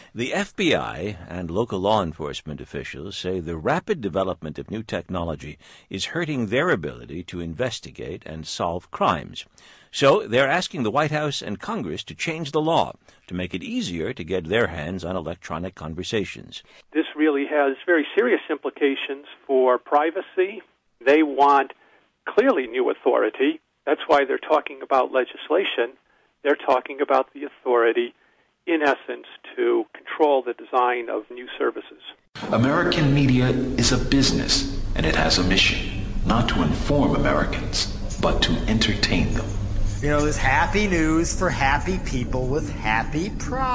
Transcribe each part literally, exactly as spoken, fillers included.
The F B I and local law enforcement officials say the rapid development of new technology is hurting their ability to investigate and solve crimes. So they're asking the White House and Congress to change the law to make it easier to get their hands on electronic conversations. This really has very serious implications for privacy. They want clearly new authority. That's why they're talking about legislation. They're talking about the authority, in essence, to control the design of new services. American media is a business, and it has a mission, not to inform Americans, but to entertain them. You know, there's happy news for happy people with happy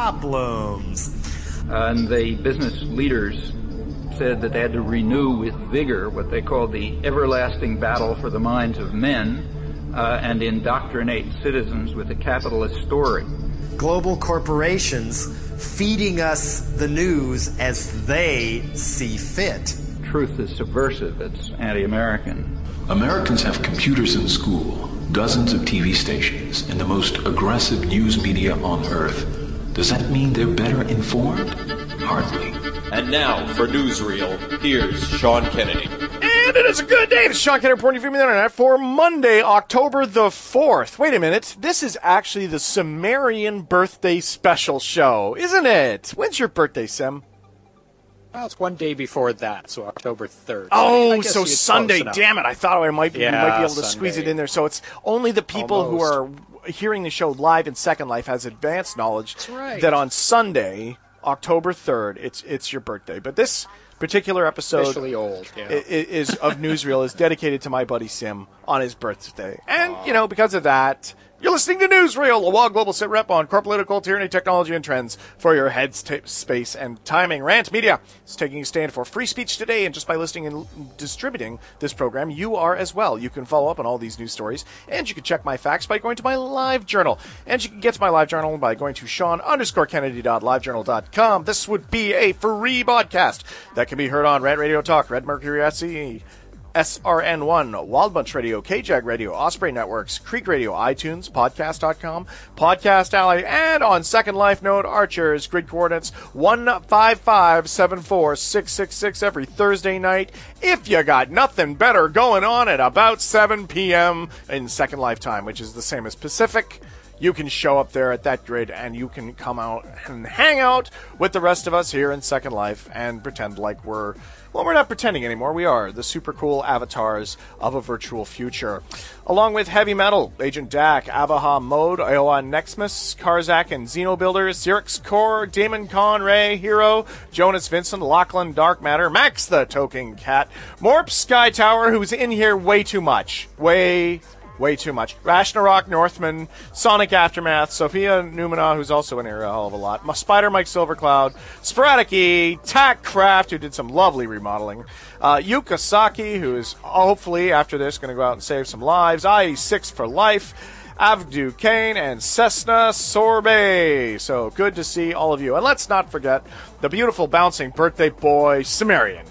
problems. Uh, and the business leaders said that they had to renew with vigor what they called the everlasting battle for the minds of men uh, and indoctrinate citizens with a capitalist story. Global corporations feeding us the news as they see fit. Truth is subversive. It's anti-American. Americans have computers in school, dozens of T V stations, and the most aggressive news media on Earth. Does that mean they're better informed? Hardly. And now, for Newsreel, here's Sean Kennedy. And it is a good day. It's Sean Kennedy reporting from the internet for Monday, October the fourth. Wait a minute. This is actually the Sumerian birthday special show, isn't it? When's your birthday, Sim? Well, it's one day before that, so October third. Oh, so Sunday. Damn it. I thought I might, yeah, we might be able to Sunday. squeeze it in there. So it's only the people Almost. who are hearing the show live in Second Life has advanced knowledge That's right. that on Sunday, October third, it's it's your birthday. But this particular episode Officially old, yeah. i- i- is of Newsreel is dedicated to my buddy Sim on his birthday. And, you know, because of that, you're listening to Newsreel, a Wall Global sit rep on core political tyranny, technology, and trends for your heads, t- space, and timing. Rant Media is taking a stand for free speech today, and just by listening and l- distributing this program, you are as well. You can follow up on all these news stories, and you can check my facts by going to my live journal. And you can get to my live journal by going to Sean underscore Kennedy dot livejournal dot com. This would be a free podcast that can be heard on Red Radio Talk, Red Mercury S E, S R N one, Wild Bunch Radio, K-Jag Radio, Osprey Networks, Creek Radio, iTunes, podcast dot com, Podcast Alley, and on Second Life Node Archers, grid coordinates one five five seven four six six six every Thursday night. If you got nothing better going on at about seven p.m. in Second Life time, which is the same as Pacific, you can show up there at that grid and you can come out and hang out with the rest of us here in Second Life and pretend like we're, well, we're not pretending anymore. We are the super cool avatars of a virtual future. Along with Heavy Metal, Agent Dak, Abaha Mode, Iowa Nexmus, Karzak and Xenobuilders, Xerix Core, Damon Con, Ray, Hero, Jonas Vincent, Lachlan Dark Matter, Max the Token Cat, Morp Sky Tower, who's in here way too much. Way Way too much. Ragnarok Northman, Sonic Aftermath, Sophia Numina, who's also in here a hell of a lot, My Spider Mike Silvercloud, Sporadic E, Tack Craft, who did some lovely remodeling, uh, Yuka Saki, who is hopefully after this going to go out and save some lives, I E six for Life, Avdu Kane, and Cessna Sorbet. So good to see all of you. And let's not forget the beautiful bouncing birthday boy, Sumerian.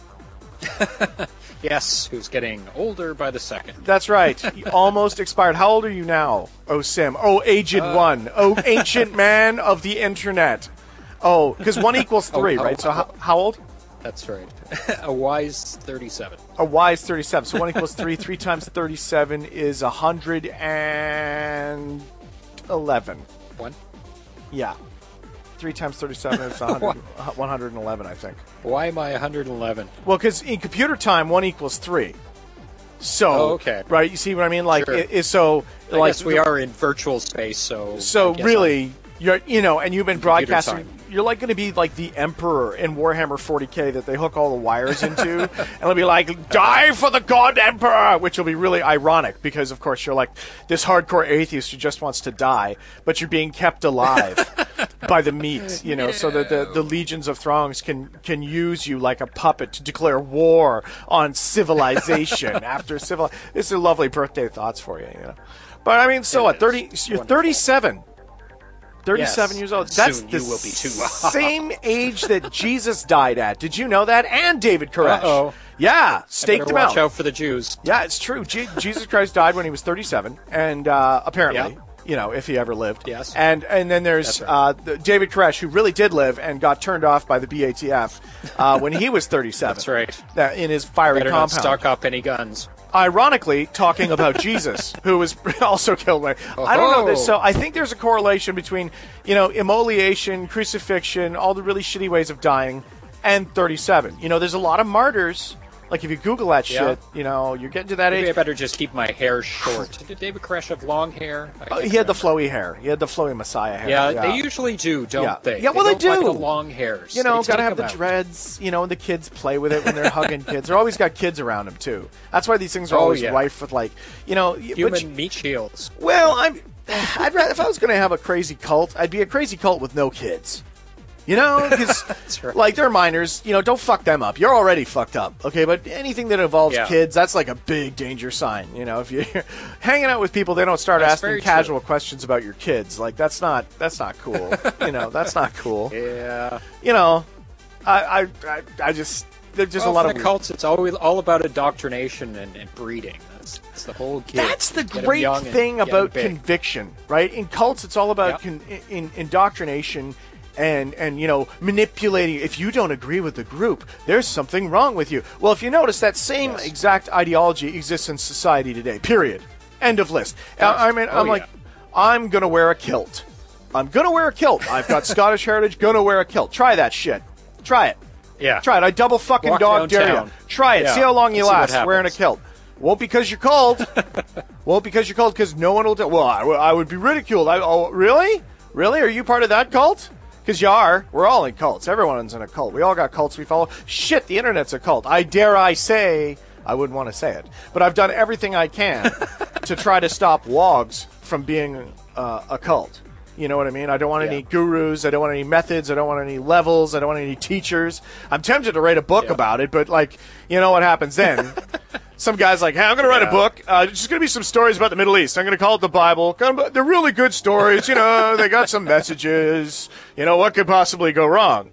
Yes, who's getting older by the second. That's right. You almost expired. How old are you now, oh Sim? Oh, Aged uh, One. Oh, ancient man of the internet. Oh, because one equals three, oh, right? Oh, so oh, how, how old? That's right. A wise thirty-seven. A wise thirty-seven. So one equals three. Three times thirty-seven is one hundred and eleven. One? Yeah. Three times thirty-seven is one hundred, one hundred eleven, I think. Why am I one hundred eleven? Well, because in computer time, one equals three. So, oh, okay. Right? You see what I mean? Like, sure. it, it, so, I like, guess we are in virtual space, so. So really, I'm, you're, you know, and you've been broadcasting. You're like going to be like the Emperor in Warhammer forty K that they hook all the wires into, and it'll be like, "Die for the God Emperor," which will be really ironic because, of course, you're like this hardcore atheist who just wants to die, but you're being kept alive by the meat, you know, yeah. so that the, the legions of Throngs can can use you like a puppet to declare war on civilization after civil. This is lovely birthday thoughts for you, you know. But I mean, so what? Thirty? You're thirty-seven. thirty-seven yes. years old. That's Soon the you will be too. same age that Jesus died at. Did you know that? And David Koresh. Uh-oh. Yeah, staked him watch out. out for the Jews. Yeah, it's true. Je- Jesus Christ died when he was thirty-seven, and uh, apparently, yeah. You know, if he ever lived. Yes. And and then there's That's uh, the David Koresh, who really did live and got turned off by the B A T F uh, when he was thirty-seven. That's right. Uh, in his fiery Better not compound. stock up any guns. Ironically, talking about Jesus, who was also killed by. I don't know this, so I think there's a correlation between, you know, immolation, crucifixion, all the really shitty ways of dying, and thirty-seven. You know, there's a lot of martyrs. Like, if you Google that Yeah. shit, you know, you're getting to that Maybe age. I better just keep my hair short. Did David Koresh have long hair? I Uh, can't he had the remember. flowy hair. He had the flowy Messiah hair. Yeah, they usually do, don't Yeah. they? Yeah, well, they don't like do. the long hairs. You know, They gotta take have the them out. dreads. You know, and the kids play with it when they're hugging kids. They're always got kids around them too. That's why these things are Oh, always yeah. rife with, like, you know. y- Human but you- meat shields. well, I'm. I'd rather if I was going to have a crazy cult, I'd be a crazy cult with no kids. You know, because right. like they're minors. You know, don't fuck them up. You're already fucked up. Okay, but anything that involves Yeah. kids, that's like a big danger sign. You know, if you're hanging out with people, they don't start That's asking very casual questions about your kids. Like that's not that's not cool. you know, that's not cool. Yeah. You know, I I I, I just there's just well, a lot for of the cults, it's always all about indoctrination and, and breeding. That's, that's the whole kid. That's the Get 'em great young and thing get 'em about big. conviction, right? In cults, it's all about Yep. con- in, indoctrination and, and, you know, manipulating. If you don't agree with the group, there's something wrong with you. Well, if you notice, that same Yes. exact ideology exists in society today, period. End of list. I, I mean, Oh, I'm like, yeah. I'm going to wear a kilt. I'm going to wear a kilt. I've got Scottish heritage, going to wear a kilt. Try that shit. Try it. Yeah. Try it. I double fucking Walk dog dare downtown. you. Try it. Yeah. See how long you Let's see what last wearing a happens. kilt. Won't because you're cold. Won't because you're cold because no one will do. Well, I, I would be ridiculed. I, oh, really? Really? Are you part of that cult? Because you are. We're all in cults. Everyone's in a cult. We all got cults we follow. Shit, the internet's a cult. I dare I say, I wouldn't want to say it, but I've done everything I can to try to stop wogs from being uh, a cult. You know what I mean? I don't want Yeah. any gurus. I don't want any methods. I don't want any levels. I don't want any teachers. I'm tempted to write a book Yeah. about it, but, like, you know what happens then? Some guy's like, hey, I'm going to write Yeah. a book. Uh, it's just going to be some stories about the Middle East. I'm going to call it the Bible. Gonna- They're really good stories. You know, they got some messages. You know, what could possibly go wrong?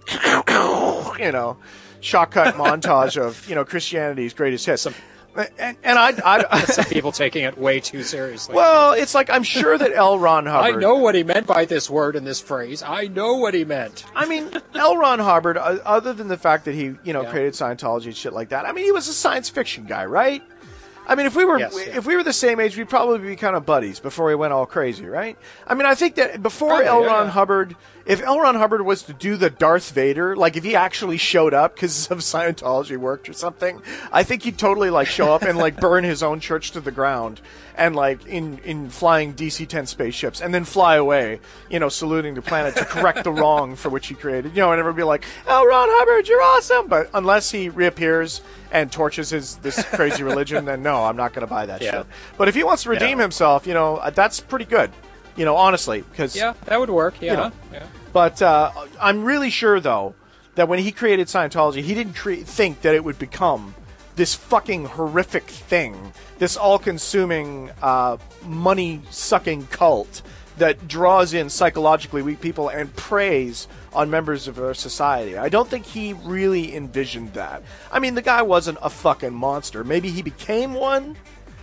You know, shortcut montage of, you know, Christianity's greatest hits. And, and I, I, Some people taking it way too seriously. well, it's like I'm sure that L. Ron I Hubbard. know what he meant by this word and this phrase. I know what he meant. I mean, L. Ron Hubbard, uh, other than the fact that he, you know, Yeah. created Scientology and shit like that, I mean, he was a science fiction guy, right? I mean, if we were Yes, yeah. if we were the same age, we'd probably be kind of buddies before he went all crazy, right? I mean, I think that before Probably, L. yeah, Ron yeah. Hubbard, if L. Ron Hubbard was to do the Darth Vader, like if he actually showed up because of Scientology worked or something, I think he'd totally like show up and like burn his own church to the ground and like in in flying D C ten spaceships and then fly away, you know, saluting the planet to correct the wrong for which he created. You know, and everyone be like, "L. Ron Hubbard, you're awesome," but unless he reappears and torches his this crazy religion, then no, I'm not going to buy that Yeah. shit. But if he wants to redeem Yeah. himself, you know, uh, that's pretty good. You know, honestly, because Yeah, that would work. Yeah. know. yeah. but uh, I'm really sure, though, that when he created Scientology, he didn't cre- think that it would become this fucking horrific thing, this all-consuming, uh, money-sucking cult that draws in psychologically weak people and preys on members of our society. I don't think he really envisioned that. I mean, the guy wasn't a fucking monster. Maybe he became one.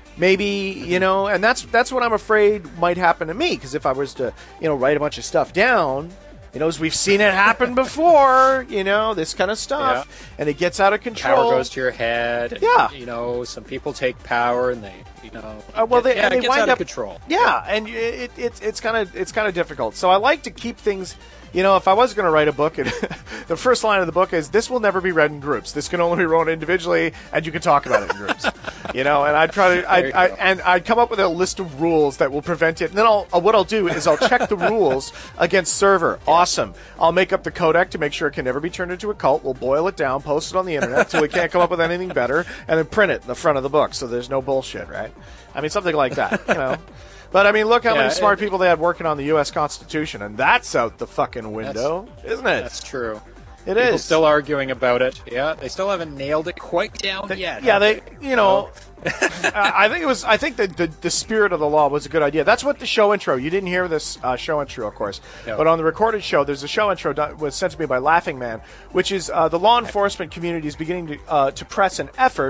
Maybe, you know, and that's that's what I'm afraid might happen to me, because if I was to, you know, write a bunch of stuff down, you know, as we've seen it happen before, you know, this kind of stuff, and it gets out of control. Power goes to your head. And, Yeah. You know, some people take power and they, you know, Uh, well, it, they, yeah, and it they gets wind out up of control. Yeah, and it, it, it's it's kind of it's kind of difficult. So I like to keep things. You know, if I was going to write a book, and the first line of the book is, "This will never be read in groups. This can only be read individually, and you can talk about it in groups." You know, and I'd try to, I, There you I, go. and I'd come up with a list of rules that will prevent it. And then I'll, uh, what I'll do is I'll check the rules against server. Awesome. I'll make up the codec to make sure it can never be turned into a cult. We'll boil it down, post it on the internet till we can't come up with anything better, and then print it in the front of the book so there's no bullshit, right? I mean, something like that, you know. But, I mean, look how Yeah, many smart it- people they had working on the U S Constitution, and that's out the fucking window, isn't it? That's true. It People is. still arguing about it. Yeah, they still haven't nailed it quite down yet. Yeah, have they, you know, Oh. I think it was, I think that the, the spirit of the law was a good idea. That's what the show intro, you didn't hear this uh, show intro, of course, No. but on the recorded show, there's a show intro that was sent to me by Laughing Man, which is uh, the law enforcement community is beginning to, uh, to press an effort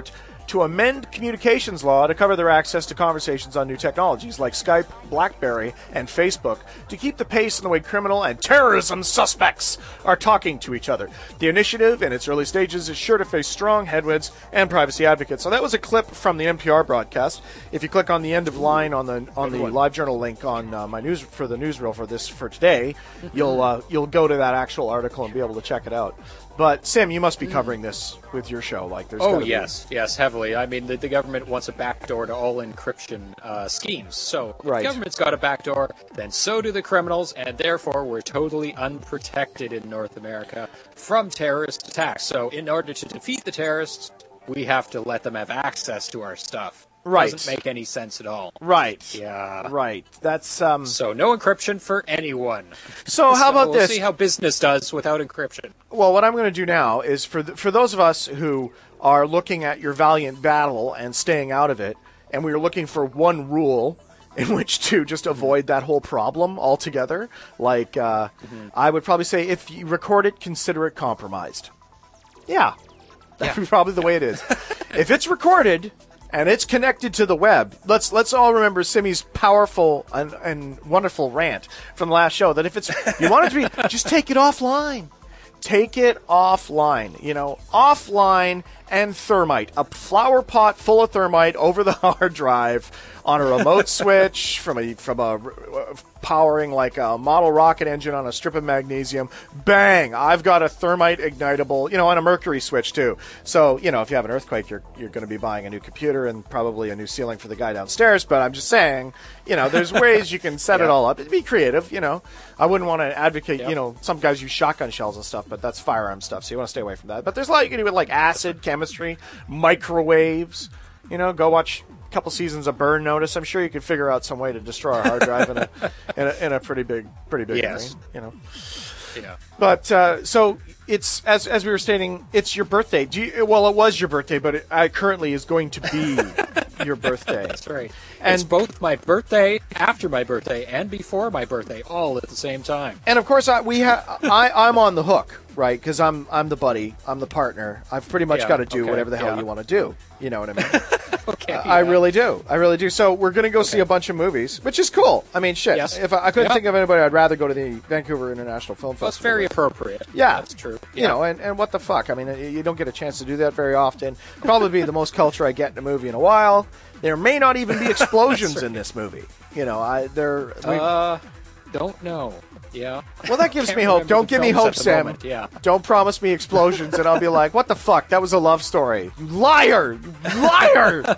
to amend communications law to cover their access to conversations on new technologies like Skype, BlackBerry, and Facebook to keep the pace in the way criminal and terrorism suspects are talking to each other. The initiative, in its early stages, is sure to face strong headwinds and privacy advocates. So that was a clip from the N P R broadcast. If you click on the end of line on the on the LiveJournal link on uh, my news for the newsreel for this for today, you'll uh, you'll go to that actual article and be able to check it out. But Sim, you must be covering this with your show. Like, there's oh gotta yes, be... yes, heavily. I mean, the, the government wants a backdoor to all encryption uh, schemes. So if right. the government's got a backdoor, then so do the criminals, and therefore we're totally unprotected in North America from terrorist attacks. So in order to defeat the terrorists, we have to let them have access to our stuff. Right. Doesn't make any sense at all. Right. Yeah. Right. That's um. So no encryption for anyone. So how about we'll this? See how business does without encryption. Well, what I'm going to do now is for the, for those of us who are looking at your valiant battle and staying out of it, and we are looking for one rule in which to just avoid that whole problem altogether. Like uh, mm-hmm. I would probably say, if you record it, consider it compromised. Yeah, that's yeah. probably the way it is. If it's recorded and it's connected to the web, let's let's all remember Simi's powerful and, and wonderful rant from the last show that if it's you want it to be, just take it offline. Take it offline. You know, offline and thermite. A flower pot full of thermite over the hard drive on a remote switch from a from a uh, powering like a model rocket engine on a strip of magnesium. Bang! I've got a thermite ignitable, you know, on a mercury switch too. So, you know, if you have an earthquake, you're you're going to be buying a new computer and probably a new ceiling for the guy downstairs. But I'm just saying, you know, there's ways you can set yeah. it all up. Be creative, you know. I wouldn't want to advocate, yep. you know, some guys use shotgun shells and stuff, but that's firearm stuff, so you want to stay away from that. But there's a lot you can do with like acid, chemistry, microwaves. You know, go watch a couple seasons of Burn Notice. I'm sure you could figure out some way to destroy a hard drive in a in a, in a pretty big, pretty big yes. way. You know. Yeah. But uh, so it's as as we were stating, it's your birthday. Do you, well, it was your birthday, but it uh, currently is going to be your birthday. That's right. And it's both my birthday, after my birthday, and before my birthday, all at the same time. And of course, I we ha- I I'm on the hook, right? Because I'm I'm the buddy, I'm the partner. I've pretty much yeah, got to do okay, whatever the hell yeah. you want to do. You know what I mean? okay. Uh, yeah. I really do. I really do. So we're going to go okay. see a bunch of movies, which is cool. I mean, shit. Yes. If I, I couldn't yeah. think of anybody, I'd rather go to the Vancouver International Film well, Festival. That's very appropriate. Yeah. That's true. You yeah. know, and, and what the fuck? I mean, you don't get a chance to do that very often. Probably be the most culture I get in a movie in a while. There may not even be explosions right. in this movie. You know, I there. Uh, don't know. Yeah. Well, that gives me hope. Don't give me hope, Sam. Moment. Yeah. Don't promise me explosions, and I'll be like, "What the fuck? That was a love story, you liar, you liar,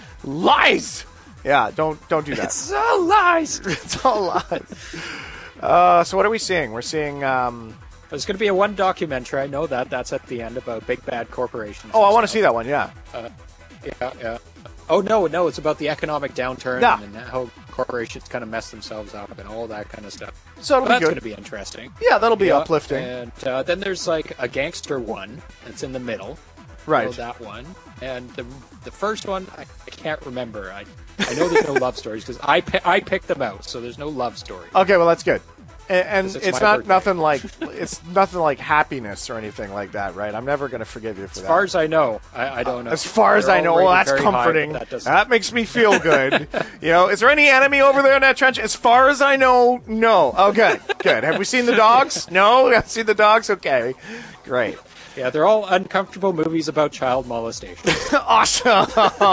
lies." Yeah, don't don't do that. It's all lies. It's all lies. Uh, so what are we seeing? We're seeing. Um, There's going to be a one documentary. I know that. That's at the end about big bad corporations. oh, I want to see that one. Yeah. Uh, yeah, yeah. Oh no, no, it's about the economic downturn yeah. and how corporations kind of mess themselves up and all that kind of stuff. So it'll well, be that's good. going to be interesting. Yeah, that'll be yeah, uplifting. And uh, then there's like a gangster one that's in the middle. Right. So that one. And the the first one, I, I can't remember. I I know there's no love stories because I pi- I picked them out, so there's no love story. Okay, well that's good. And, and it's it's my not birthday. nothing like it's nothing like happiness or anything like that, right? I'm never going to forgive you for As that. far as I know, I, I don't know. As far as They're I know, all well, rated that's very high, comforting. but that, doesn't- that makes me feel good. You know, is there any enemy over there in that trench? As far as I know, no. Oh, good, good. Have we seen the dogs? No, we haven't seen the dogs. Okay, great. Yeah, they're all uncomfortable movies about child molestation. Awesome.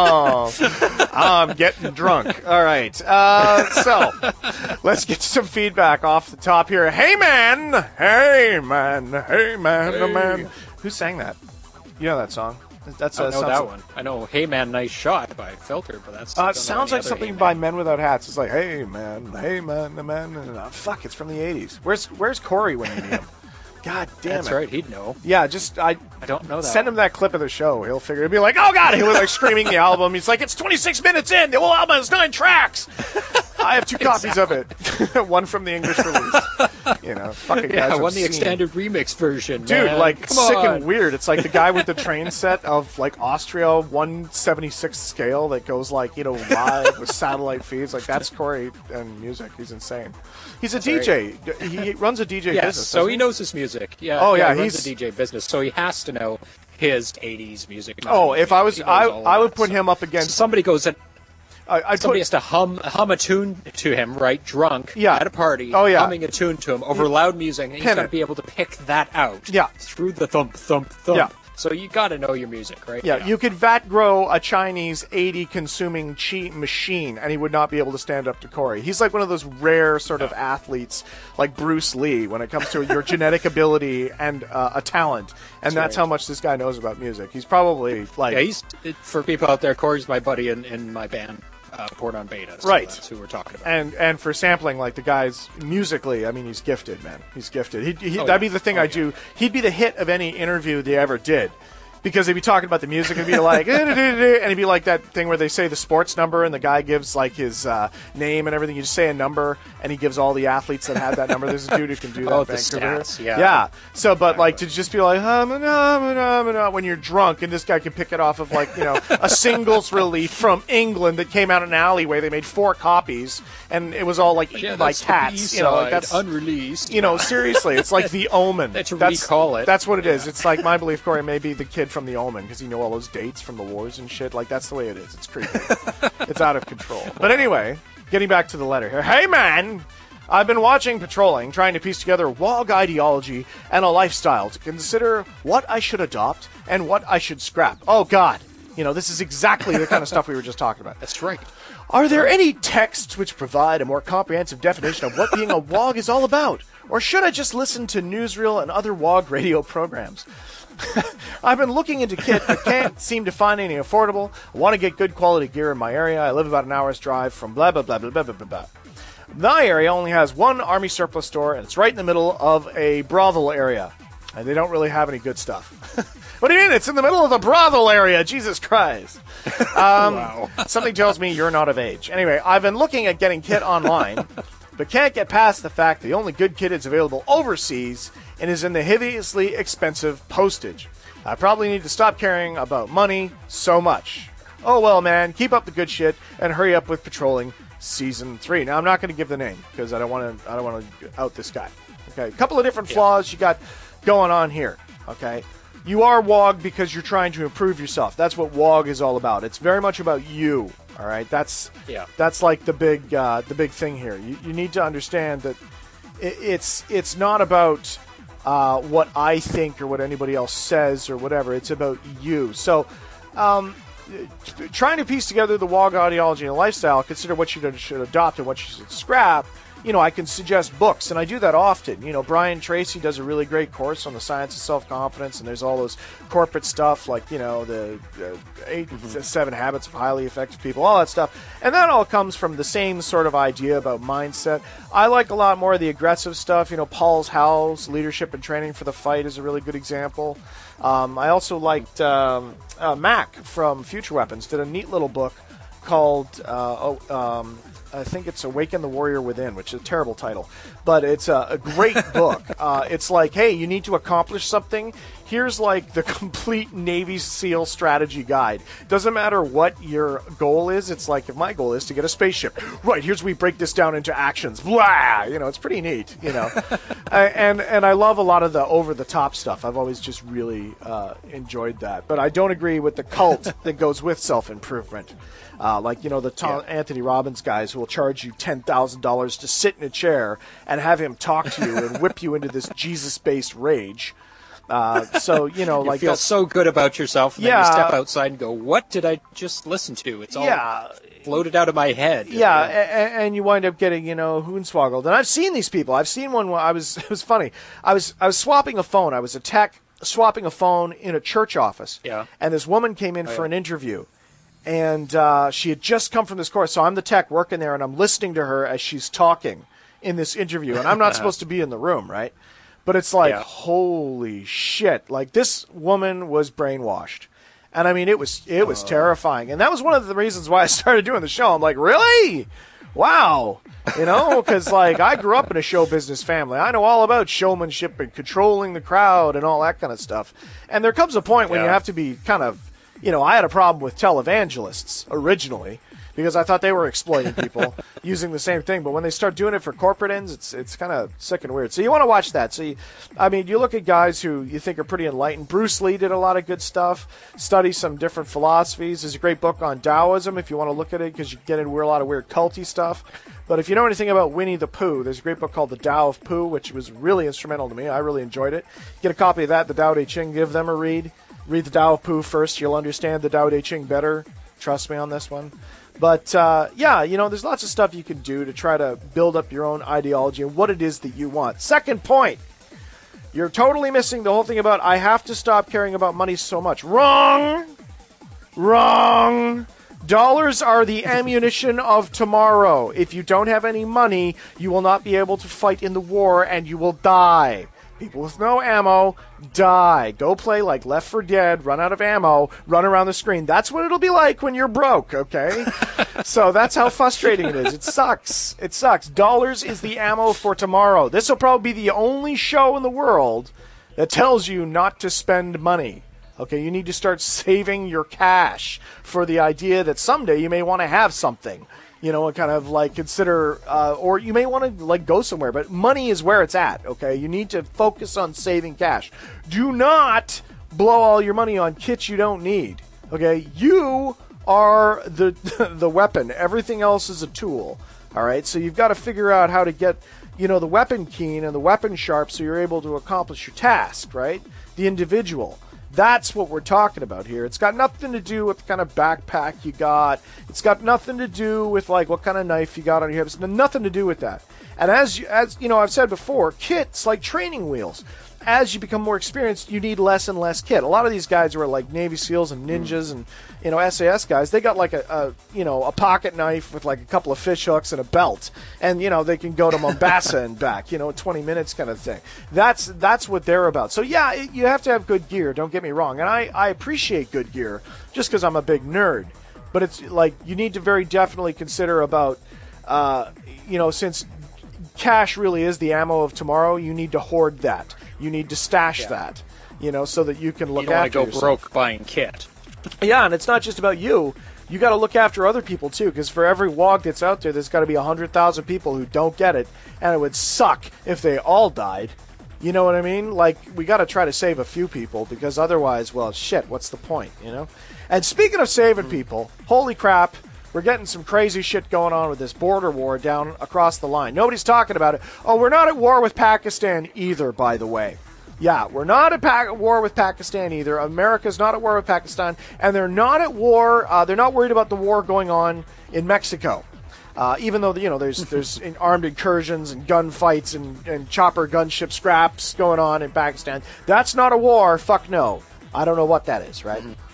I'm getting drunk. All right. Uh, so let's get some feedback off the top here. Hey, man. Hey, man. Hey, man. Hey. The man. Who sang that? You know that song? That's I uh, know sounds that one. I know "Hey Man, Nice Shot" by Filter, but that's Uh, don't it know sounds any like other something Hey by Man. Men Without Hats. It's like, hey, man. Hey, man. The man. Uh, fuck, it's from the eighties. Where's Where's Corey when you need him? God damn That's it. right, he'd know. Yeah, just I I don't know that. send one. him that clip of the show. He'll figure. He'll be like, "Oh God!" He'll be like screaming the album. He's like, "It's twenty-six minutes in. The whole album has nine tracks." I have two copies of it. One from the English release. You know, fucking yeah, guys I won obscene. the extended remix version, Dude, man. like Come sick on. and weird. It's like the guy with the train set of like Austria one seventy-sixth scale that goes like, you know, live with satellite feeds. Like that's Corey and music. He's insane. He's a D J. He runs a D J Yes, business. so he doesn't knows his music. Yeah. Oh, yeah, he runs he's- a D J business, so he has to know his eighties music. Oh, if I was, He knows I, all of I would that put stuff. him up So against. somebody goes and I, I'd somebody put, has to hum hum a tune to him, right? Drunk, Yeah. at a party, Oh, yeah. humming a tune to him over loud music, and he's Pin got it. to be able to pick that out. Yeah. Through the thump, thump, thump. Yeah. So you got to know your music, right? Yeah, you could vat grow a Chinese eighty consuming chi machine, and he would not be able to stand up to Corey. He's like one of those rare sort of athletes, like Bruce Lee, when it comes to your genetic ability and uh, a talent. And that's, That's right. how much this guy knows about music. He's probably like Yeah, he's for people out there. Corey's my buddy in, in my band, uh, Port on Beta. So Right. That's who we're talking about. and and for sampling, like the guy's musically, I mean, he's gifted, man. He's gifted. He'd, he, Oh, that'd yeah. be the thing Oh, I yeah. do. He'd be the hit of any interview they ever did. Because they'd be talking about the music and be like, and he'd be like that thing where they say the sports number and the guy gives like his uh, name and everything. You just say a number and he gives all the athletes that had that number. There's a dude who can do that. Oh, in the Vancouver. stats, yeah. Yeah. So, but like to just be like, hum, hum, hum, hum, hum, when you're drunk, and this guy can pick it off of like, you know, a singles release from England that came out in an alleyway. They made four copies and it was all like eaten yeah, by that's the cats. You know, like B-side, that's unreleased. you know, seriously, it's like The Omen. That's to recall it. That's what it is. It's like my belief, Corey may be the kid from The Omen because you know all those dates from the wars and shit. Like that's the way it is. It's creepy. It's out of control. But anyway, getting back to the letter here. Hey man, I've been watching Patrolling, trying to piece together WOG ideology and a lifestyle to consider what I should adopt and what I should scrap. Oh God, you know this is exactly the kind of stuff we were just talking about. That's right. Are there any texts which provide a more comprehensive definition of what being a WOG is all about? Or should I just listen to Newsreel and other WOG radio programs? I've been looking into kit, but can't seem to find any affordable. I want to get good quality gear in my area. I live about an hour's drive from blah, blah, blah, blah, blah, blah, blah, blah. My area only has one Army surplus store, and it's right in the middle of a brothel area. And they don't really have any good stuff. What do you mean? It's in the middle of the brothel area. Jesus Christ. Um, Wow. Something tells me you're not of age. Anyway, I've been looking at getting kit online, but can't get past the fact the only good kit is available overseas and is in the hideously expensive postage. I probably need to stop caring about money so much. Oh well, man, keep up the good shit and hurry up with Patrolling season three. Now I'm not going to give the name because I don't want to. I don't want to out this guy. Okay, a couple of different flaws you got going on here. Okay, you are WOG because you're trying to improve yourself. That's what WOG is all about. It's very much about you. All right, that's Yeah. that's like the big uh, the big thing here. You, you need to understand that it, it's it's not about uh, what I think or what anybody else says or whatever. It's about you. So. Um, Trying to piece together the WOG ideology and lifestyle, consider what you should adopt and what you should scrap. You know, I can suggest books, and I do that often. You know, Brian Tracy does a really great course on the science of self-confidence, and there's all those corporate stuff like, you know, the, the eight, mm-hmm. seven habits of highly effective people, all that stuff. And that all comes from the same sort of idea about mindset. I like a lot more of the aggressive stuff. You know, Paul's Howell's Leadership and Training for the Fight is a really good example. Um, I also liked um, uh, Mac from Future Weapons did a neat little book called, uh, oh, um, I think it's Awaken the Warrior Within, which is a terrible title, but it's a, a great book. Uh, it's like, hey, you need to accomplish something. Here's like the complete Navy SEAL strategy guide. Doesn't matter what your goal is. It's like, if my goal is to get a spaceship, right, here's we break this down into actions. Blah! You know, it's pretty neat, you know. I, and, and I love a lot of the over-the-top stuff. I've always just really uh, enjoyed that. But I don't agree with the cult that goes with self-improvement. Uh, like, you know, the Tom, yeah. Anthony Robbins guys who will charge you ten thousand dollars to sit in a chair and have him talk to you and whip you into this Jesus-based rage. Uh, so, you know, you like feel that's, so good about yourself, and yeah, then you step outside and go, what did I just listen to? It's all yeah, floated out of my head. Yeah, and, and you wind up getting, you know, hoonswoggled. And I've seen these people. I've seen one where I was, it was funny. I was, I was swapping a phone. I was a tech swapping a phone in a church office. Yeah. And this woman came in oh, for yeah. an interview. And uh, she had just come from this course, so I'm the tech working there, and I'm listening to her as she's talking in this interview, and I'm not supposed to be in the room, right? But it's like, yeah. holy shit! Like, this woman was brainwashed, and I mean, it was it was uh, terrifying, and that was one of the reasons why I started doing the show. I'm like, really? wow. You know, because, like, I grew up in a show business family. I know all about showmanship and controlling the crowd and all that kind of stuff. And there comes a point when Yeah. you have to be kind of, you know, I had a problem with televangelists originally because I thought they were exploiting people using the same thing. But when they start doing it for corporate ends, it's it's kind of sick and weird. So you want to watch that. So, you, I mean, you look at guys who you think are pretty enlightened. Bruce Lee did a lot of good stuff, study some different philosophies. There's a great book on Taoism if you want to look at it because you get into a lot of weird culty stuff. But if you know anything about Winnie the Pooh, there's a great book called The Tao of Pooh, which was really instrumental to me. I really enjoyed it. Get a copy of that, the Tao Te Ching, give them a read. Read The Tao of Pooh first. You'll understand the Tao Te Ching better. Trust me on this one. But, uh, yeah, you know, there's lots of stuff you can do to try to build up your own ideology and what it is that you want. Second point, you're totally missing the whole thing about I have to stop caring about money so much. Wrong! Wrong! Dollars are the ammunition of tomorrow. If you don't have any money, you will not be able to fight in the war and you will die. People with no ammo die. Go play like Left four Dead, run out of ammo, run around the screen. That's what it'll be like when you're broke, okay? So that's how frustrating it is. It sucks. It sucks. Dollars is the ammo for tomorrow. This will probably be the only show in the world that tells you not to spend money. Okay, you need to start saving your cash for the idea that someday you may want to have something. You know, and kind of like consider, uh, or you may want to like go somewhere, but money is where it's at, okay? You need to focus on saving cash. Do not blow all your money on kits you don't need, okay? You are the the weapon. Everything else is a tool, all right? So you've got to figure out how to get, you know, the weapon keen and the weapon sharp so you're able to accomplish your task, right? The individual. That's what we're talking about here. It's got nothing to do with the kind of backpack you got. It's got nothing to do with like what kind of knife you got on your hips. Nothing to do with that. And as you, as you know, I've said before, kits like training wheels. As you become more experienced, you need less and less kit. A lot of these guys who are like Navy SEALs and ninjas and, you know, S A S guys, they got like a, a you know, a pocket knife with like a couple of fish hooks and a belt. And, you know, they can go to Mombasa and back, you know, twenty minutes kind of thing. That's that's what they're about. So, yeah, it, you have to have good gear, don't get me wrong. And I, I appreciate good gear just because I'm a big nerd. But it's like you need to very definitely consider about, uh, you know, since cash really is the ammo of tomorrow, you need to hoard that. You need to stash yeah. that, you know, so that you can look you don't after want to go yourself. broke buying kit. Yeah, and it's not just about you. You got to look after other people, too, because for every W O G that's out there, there's got to be one hundred thousand people who don't get it, and it would suck if they all died. You know what I mean? Like, we got to try to save a few people, because otherwise, well, shit, what's the point, you know? And speaking of saving people, holy crap, we're getting some crazy shit going on with this border war down across the line. Nobody's talking about it. Oh, we're not at war with Pakistan either, by the way. Yeah, we're not at pa- war with Pakistan either. America's not at war with Pakistan, and they're not at war. Uh, they're not worried about the war going on in Mexico, uh, even though you know there's there's armed incursions and gunfights and, and chopper gunship scraps going on in Pakistan. That's not a war. Fuck no. I don't know what that is, right? Mm-hmm.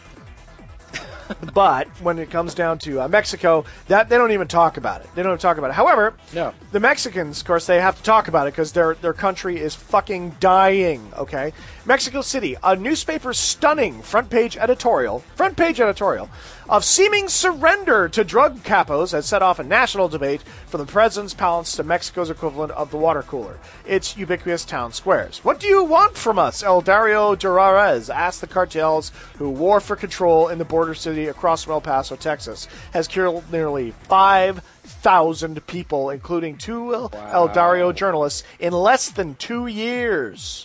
But when it comes down to uh, Mexico, that they don't even talk about it. They don't even talk about it. However, no. the Mexicans, of course, they have to talk about it because their their country is fucking dying. Okay, Mexico City, a newspaper's stunning front page editorial, front page editorial of seeming surrender to drug capos has set off a national debate from the president's palace to Mexico's equivalent of the water cooler. Its ubiquitous town squares. What do you want from us? El Dario Durarez asked the cartels who war for control in the border city across from El Paso, Texas, has killed nearly five thousand people, including two wow. El Dario journalists, in less than two years.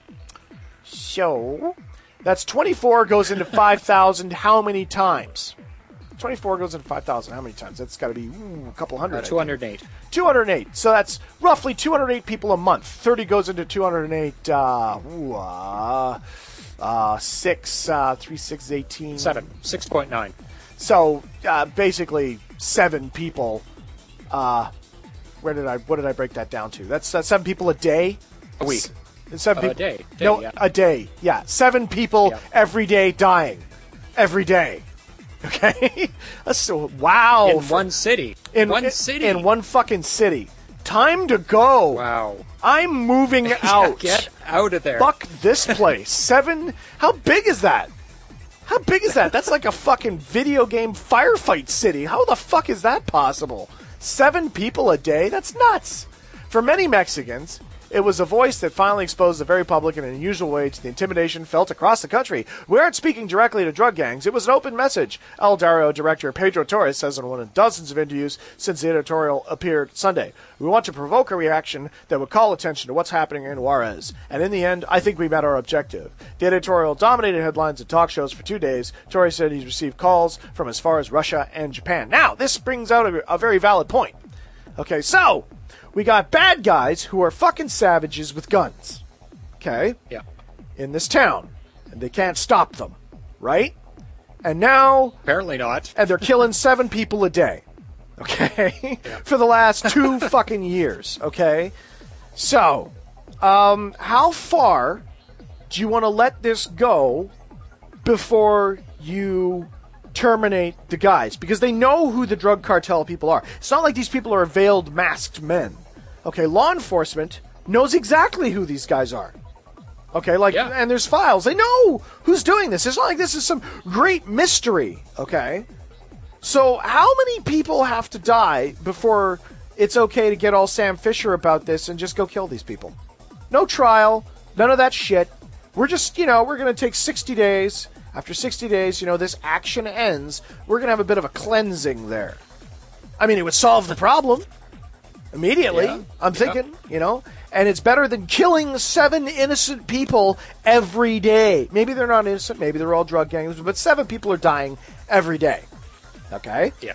So, that's twenty-four goes into five thousand how many times? twenty-four goes into five thousand how many times? That's got to be ooh, a couple hundred. Uh, two hundred eight. two hundred eight. So that's roughly two hundred eight people a month. thirty goes into two hundred eight. Uh, ooh, uh, uh, six, uh, three, six, eighteen. Seven. six point nine. So uh, basically seven people. Uh, where did I? What did I break that down to? That's, that's seven people a day. A week. S- seven uh, people. A day. day no, yeah. a day. Yeah, seven people yeah. every day dying. Every day. Okay. So wow. In one city. In one in, city. In one fucking city. Time to go. Wow. I'm moving out. Get out of there. Fuck this place. Seven. How big is that? How big is that? That's like a fucking video game firefight city. How the fuck is that possible? Seven people a day? That's nuts. For many Mexicans, it was a voice that finally exposed the very public in an unusual way to the intimidation felt across the country. We aren't speaking directly to drug gangs. It was an open message. El Diario director Pedro Torres says in one of dozens of interviews since the editorial appeared Sunday. We want to provoke a reaction that would call attention to what's happening in Juarez. And in the end, I think we met our objective. The editorial dominated headlines and talk shows for two days. Torres said he's received calls from as far as Russia and Japan. Now, this brings out a, a very valid point. Okay, so we got bad guys who are fucking savages with guns, okay? Yeah. In this town, and they can't stop them, right? And now... Apparently not. And they're killing seven people a day, okay? Yeah. For the last two fucking years, okay? So, um, how far do you want to let this go before you terminate the guys? Because they know who the drug cartel people are. It's not like these people are veiled, masked men. Okay, law enforcement knows exactly who these guys are. Okay, like, yeah. And there's files. They know who's doing this. It's not like this is some great mystery, okay? So how many people have to die before it's okay to get all Sam Fisher about this and just go kill these people? No trial, none of that shit. We're just, you know, we're going to take sixty days. After sixty days, you know, this action ends. We're going to have a bit of a cleansing there. I mean, it would solve the problem immediately, yeah. I'm thinking, yeah. you know. And it's better than killing seven innocent people every day. Maybe they're not innocent. Maybe they're all drug gangs. But seven people are dying every day. Okay? Yeah.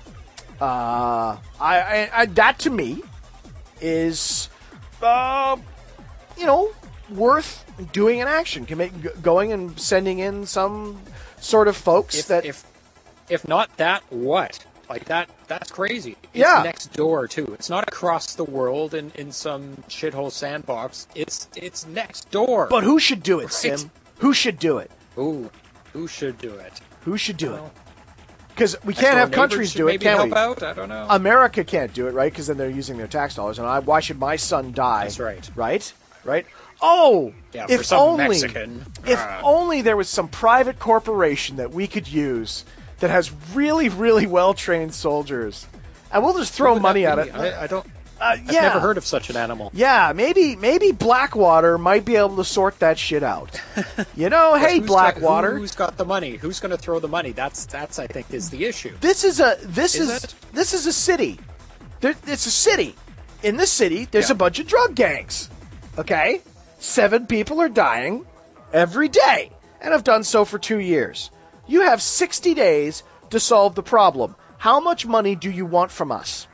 Uh, I, I, I that to me is, uh, you know, worth doing an action, can make, going and sending in some sort of folks if, that... If, if not that, what? Like, that that's crazy. It's yeah. next door, too. It's not across the world in, in some shithole sandbox. It's it's next door. But who should do it, right? Sim? Who should do it? Ooh, who should do it? Who should do well, it? Because we can't have countries do it, can help we? Out? I don't know. America can't do it, right? Because then they're using their tax dollars. And I, why should my son die? That's right. Right? Right? Oh, yeah, if for some only, Mexican. if uh, only there was some private corporation that we could use that has really, really well-trained soldiers, and we'll just throw money at it. I, I don't. Uh, I've yeah. never heard of such an animal. Yeah, maybe maybe Blackwater might be able to sort that shit out. You know, hey Blackwater, got, who's got the money? Who's going to throw the money? That's that's I think is the issue. This is a this is, is it? this is a city. There, it's a city. In this city, there's yeah. a bunch of drug gangs. Okay, seven people are dying every day, and have done so for two years. You have sixty days to solve the problem. How much money do you want from us?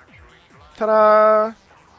Ta-da!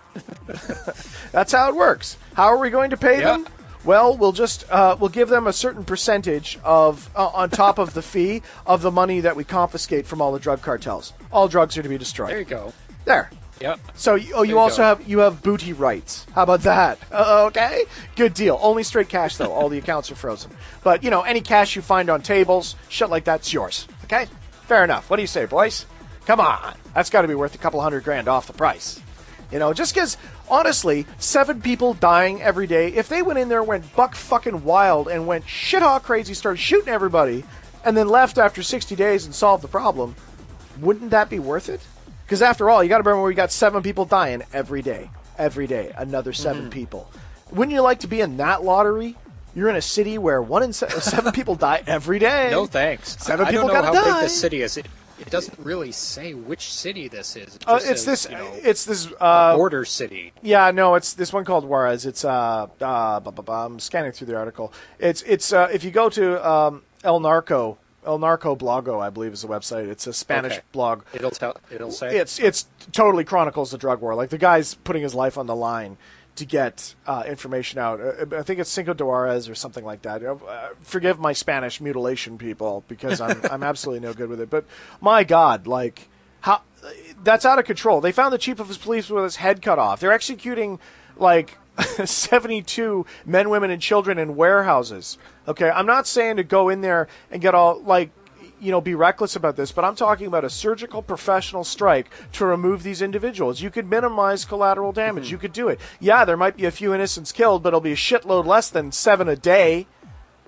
That's how it works. How are we going to pay yeah. them? Well, we'll just uh, we'll give them a certain percentage of uh, on top of the fee of the money that we confiscate from all the drug cartels. All drugs are to be destroyed. There you go. There. Yep. So, oh, you, you also go. have you have booty rights. How about that? Uh, okay, good deal. Only straight cash though. All the accounts are frozen. But you know, any cash you find on tables, shit like that's yours. Okay, fair enough. What do you say, boys? Come on, that's got to be worth a couple hundred grand off the price. You know, just because, honestly, seven people dying every day, if they went in there and went buck fucking wild and went shit-hawk crazy, started shooting everybody, and then left after sixty days and solved the problem, wouldn't that be worth it? Because after all, you got to remember we got seven people dying every day. Every day, another seven mm-hmm. people. Wouldn't you like to be in that lottery? You're in a city where one in se- seven people die every day. No thanks. Seven I, people I don't know gotta how die. big this city is. It, it doesn't really say which city this is. It Uh, just it's says, this. You know, it's this. Uh, border city. Yeah, no, it's this one called Juarez. It's uh, uh bu- bu- bu- I'm scanning through the article. It's it's uh, if you go to um, El Narco. El Narco Blogo, I believe, is the website. It's a Spanish okay. blog. It'll tell. It'll say it's it's totally chronicles the drug war. Like the guy's putting his life on the line to get uh, information out. Uh, I think it's Cinco de Juarez or something like that. Uh, forgive my Spanish mutilation, people, because I'm I'm absolutely no good with it. But my God, like how that's out of control. They found the chief of his police with his head cut off. They're executing like seventy-two men, women, and children in warehouses. Okay, I'm not saying to go in there and get all, like, you know, be reckless about this, but I'm talking about a surgical professional strike to remove these individuals. You could minimize collateral damage. Mm-hmm. You could do it. Yeah, there might be a few innocents killed, but it'll be a shitload less than seven a day.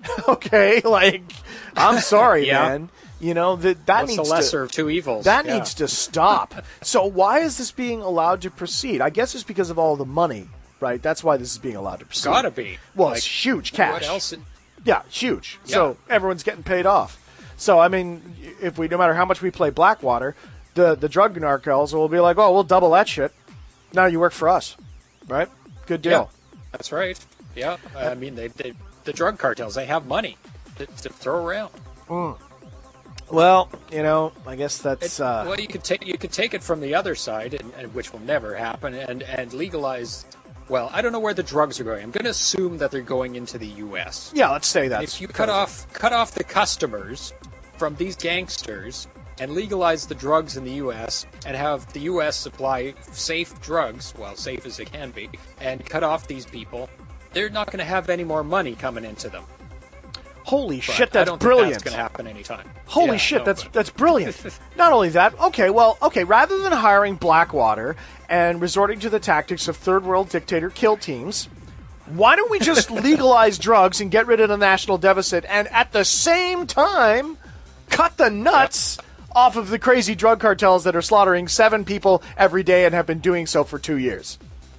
Okay, like, I'm sorry, Yeah. man. You know, that, that What's needs the lesser to... of two evils? That Yeah. needs to stop. So why is this being allowed to proceed? I guess it's because of all the money, right? That's why this is being allowed to proceed. Gotta be. Well, Like, it's huge cash. What else? Yeah, huge. Yeah. So everyone's getting paid off. So, I mean, if we, no matter how much we play Blackwater, the, the drug narcos will be like, oh, we'll double that shit. Now you work for us, right? Good deal. Yeah, that's right. Yeah, I mean, they, they the drug cartels, they have money to, to throw around. Mm. Well, you know, I guess that's... It, Uh, well, you could take you could take it from the other side, and, and which will never happen, and and legalize. Well, I don't know where the drugs are going. I'm going to assume that they're going into the U S. yeah, let's say that's... If you cut off cut off the customers from these gangsters and legalize the drugs in the U S and have the U S supply safe drugs, well, safe as it can be, and cut off these people, they're not going to have any more money coming into them. Holy But shit, I that's don't brilliant. think that's going to happen anytime. Holy Yeah, shit, no, that's but- that's brilliant. Not only that, okay, well, okay, rather than hiring Blackwater and resorting to the tactics of third world dictator kill teams, why don't we just legalize drugs and get rid of the national deficit and at the same time cut the nuts off of the crazy drug cartels that are slaughtering seven people every day and have been doing so for two years?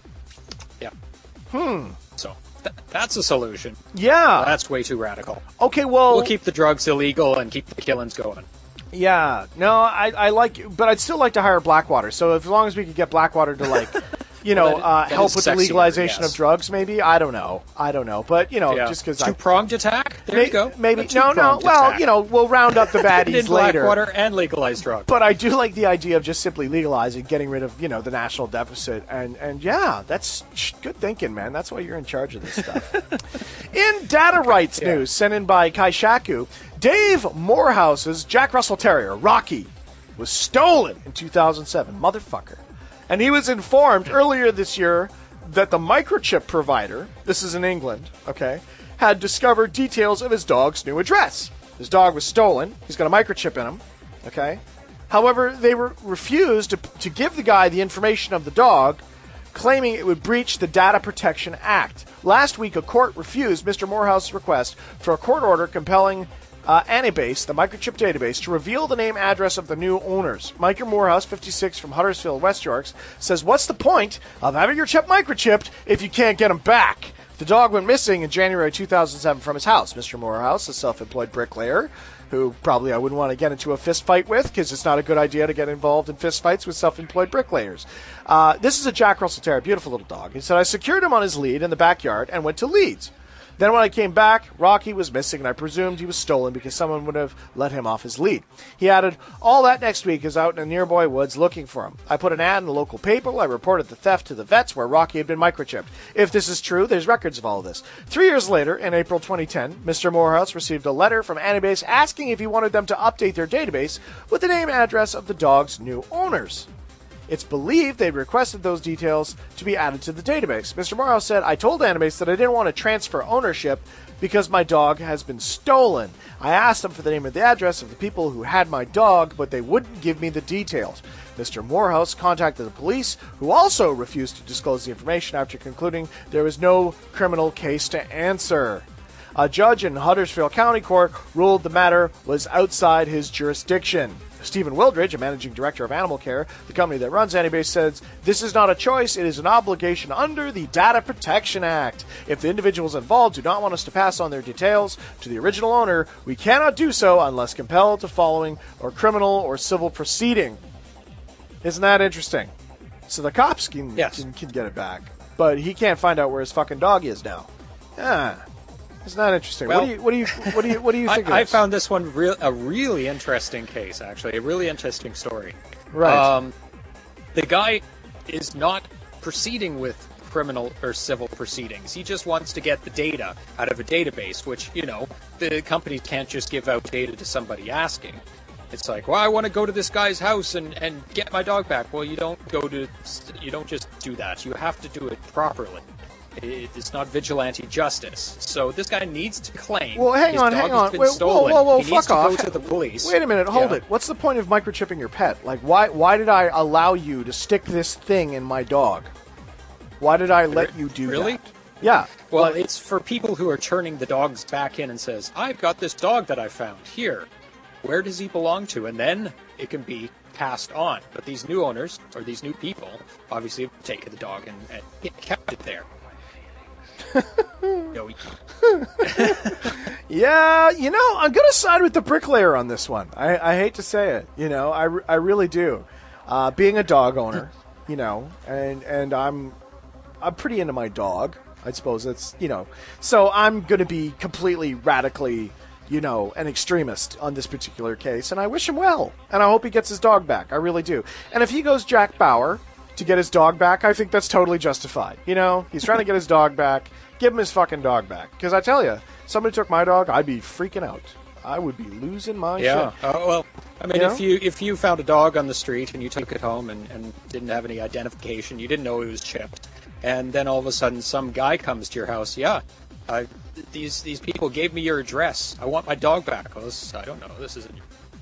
Yeah. Hmm. So th- that's a solution. Yeah. That's way too radical. Okay, well... We'll keep the drugs illegal and keep the killings going. Yeah, no, I, I like, but I'd still like to hire Blackwater. So as long as we could get Blackwater to, like, you know, Well, that- uh, that help is with the sexier, legalization yes. of drugs, maybe. I don't know. I don't know, but you know, Yeah. just because I Two-pronged attack? There may- you go. maybe A no, no. two-pronged Well, attack. you know, we'll round up the In baddies later. Blackwater and legalize drugs. But I do like the idea of just simply legalizing, getting rid of, you know, the national deficit, and and yeah, that's sh- good thinking, man. That's why you're in charge of this stuff. In data rights Yeah. news, sent in by Kaishaku, Dave Morehouse's Jack Russell Terrier, Rocky, was stolen in two thousand seven. Motherfucker. And he was informed earlier this year that the microchip provider, this is in England, okay, had discovered details of his dog's new address. His dog was stolen. He's got a microchip in him, okay? However, they were refused to, to give the guy the information of the dog, claiming it would breach the Data Protection Act. Last week, a court refused Mister Morehouse's request for a court order compelling uh, Anibase, the microchip database, to reveal the name address of the new owners. Michael Morehouse, fifty-six, from Huddersfield, West Yorks, says, "What's the point of having your chip microchipped if you can't get them back?" The dog went missing in January two thousand seven from his house. Mister Morehouse, a self-employed bricklayer, who probably I wouldn't want to get into a fist fight with because it's not a good idea to get involved in fist fights with self-employed bricklayers. Uh, this is a Jack Russell Terrier, beautiful little dog. He said, "I secured him on his lead in the backyard and went to Leeds. Then when I came back, Rocky was missing, and I presumed he was stolen because someone would have let him off his lead." He added, "All that next week is out in the nearby woods looking for him. I put an ad in the local paper. I reported the theft to the vets where Rocky had been microchipped. If this is true, there's records of all of this." Three years later, in April twenty ten, Mister Morehouse received a letter from Anibase asking if he wanted them to update their database with the name and address of the dog's new owners. It's believed they requested those details to be added to the database. Mister Morehouse said, "I told Anibase that I didn't want to transfer ownership because my dog has been stolen. I asked them for the name and the address of the people who had my dog, but they wouldn't give me the details." Mister Morehouse contacted the police, who also refused to disclose the information after concluding there was no criminal case to answer. A judge in Huddersfield County Court ruled the matter was outside his jurisdiction. Stephen Wildridge, a managing director of Animal Care, the company that runs Anibase, says, "This is not a choice, it is an obligation under the Data Protection Act. If the individuals involved do not want us to pass on their details to the original owner, we cannot do so unless compelled to following or criminal or civil proceeding." Isn't that interesting? So the cops can, Yes. can, can get it back, but he can't find out where his fucking dog is now. Yeah. Isn't that interesting? Well, what do you what do you what do you what do you think I, of I this? found this one real, a really interesting case, actually, a really interesting story. Right. Um, the guy is not proceeding with criminal or civil proceedings. He just wants to get the data out of a database, which, you know, the companies can't just give out data to somebody asking. It's like, well, I want to go to this guy's house and, and get my dog back. Well, you don't go to, you don't just do that. You have to do it properly. It's not vigilante justice. So this guy needs to claim Well, hang his on, dog hang has on. been Wait, whoa, stolen. whoa, whoa, he needs fuck to off. go to the police. Wait a minute, hold Yeah. it. What's the point of microchipping your pet? Like, why why did I allow you to stick this thing in my dog? Why did I let you do Really? that? Yeah. Well, Like- it's for people who are turning the dogs back in and says, I've got this dog that I found here. Where does he belong to? And then it can be passed on. But these new owners, or these new people, obviously have taken the dog and, and kept it there. no, Yeah, you know, I'm going to side with the bricklayer on this one. I, I hate to say it. You know, I, I really do. Uh, being a dog owner, you know, and, and I'm I'm pretty into my dog. I suppose it's, you know. So I'm going to be completely radically, you know, an extremist on this particular case. And I wish him well. And I hope he gets his dog back. I really do. And if he goes Jack Bauer to get his dog back, I think that's totally justified. You know, he's trying to get his dog back. Give him his fucking dog back. Because I tell you, somebody took my dog, I'd be freaking out. I would be losing my yeah. shit. Yeah. Uh, well, I mean, You if know? you if you found a dog on the street and you took it home and, and didn't have any identification, you didn't know it was chipped, and then all of a sudden some guy comes to your house, yeah, I, these these people gave me your address. I want my dog back. Well, this, I don't know. This isn't.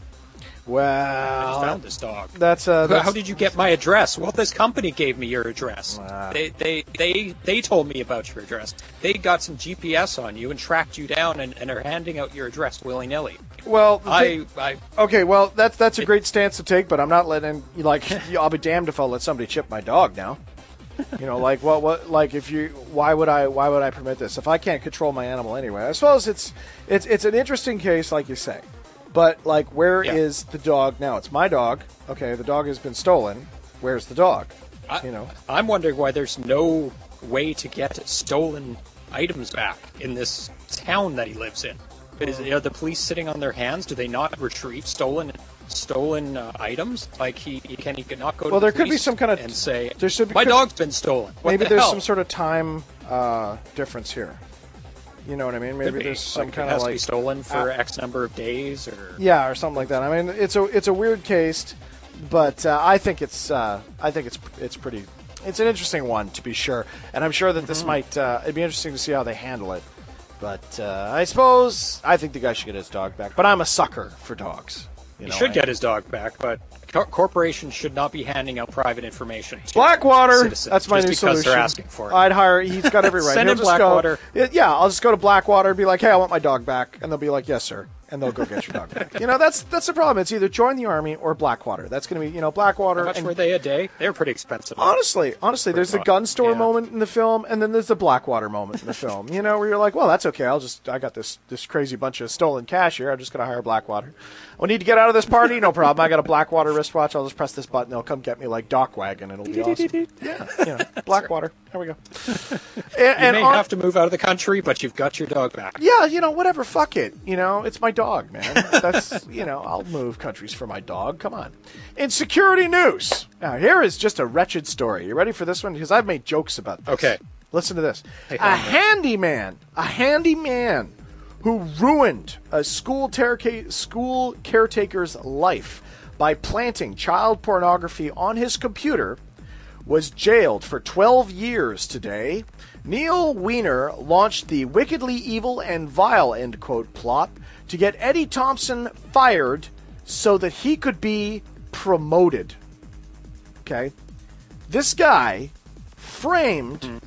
I Well, just found this dog. that's, uh, that's How did you get my address? Well, this company gave me your address. Wow. They, they they they told me about your address. They got some G P S on you and tracked you down and, and are handing out your address willy nilly. well. the I thing- I Okay, well, that's that's a great stance to take, but I'm not letting like I'll be damned if I'll let somebody chip my dog now. You know, like what what like if you why would I why would I permit this if I can't control my animal anyway? I suppose it's it's it's an interesting case, like you say, but like where is Yeah. the dog now? It's my dog. Okay, the dog has been stolen. Where's the dog? I, You know. I'm wondering why there's no way to get stolen items back in this town that he lives in. Is, are the police sitting on their hands? Do they not retrieve stolen stolen uh, items? Like he, he can he not go to Well, the there could be police some kind of- and say there should be- my could- dog's been stolen. What Maybe the there's hell? some sort of time uh, difference here. You know what I mean? Maybe Could be. there's some Like, kind it has of to be like stolen for uh, X number of days or yeah, or something like that. I mean, it's a it's a weird case, but uh, I think it's uh, I think it's it's pretty it's an interesting one to be sure, and I'm sure that this might uh, it'd be interesting to see how they handle it. But uh, I suppose I think the guy should get his dog back. But I'm a sucker for dogs. You he know, should I- get his dog back, but cor- corporations should not be handing out private information to Blackwater. citizens That's my just new because solution. they're asking for it. I'd hire. He's got every right. Send He'll in just Blackwater. Go, yeah, I'll just go to Blackwater and be like, "Hey, I want my dog back," and they'll be like, "Yes, sir," and they'll go get your dog back. You know, that's that's the problem. It's either join the army or Blackwater. That's going to be, you know, Blackwater. How much and were they a day? They were pretty expensive. honestly, honestly, there's the dog. gun store Yeah. moment in the film, and then there's the Blackwater moment in the film. You know, where you're like, "Well, that's okay. I'll just I got this this crazy bunch of stolen cash here. I'm just going to hire Blackwater. We need to get out of this party. No problem. I got a Blackwater wristwatch. I'll just press this button. They'll come get me like Dock Wagon. It'll be awesome. Yeah, you know, Blackwater. There we go. And, You and may on- have to move out of the country, but you've got your dog back. yeah, you know, whatever. Fuck it. You know, it's my dog, man. That's, you know, I'll move countries for my dog. Come on. In security news. Now, here is just a wretched story. You ready for this one? Because I've made jokes about this. Okay. Listen to this. Hey, a Homer. handyman, a handyman who ruined a school, terca- school caretaker's life by planting child pornography on his computer was jailed for twelve years today. Neil Weiner launched the wickedly evil and vile, end quote, plot to get Eddie Thompson fired so that he could be promoted. Okay? This guy framed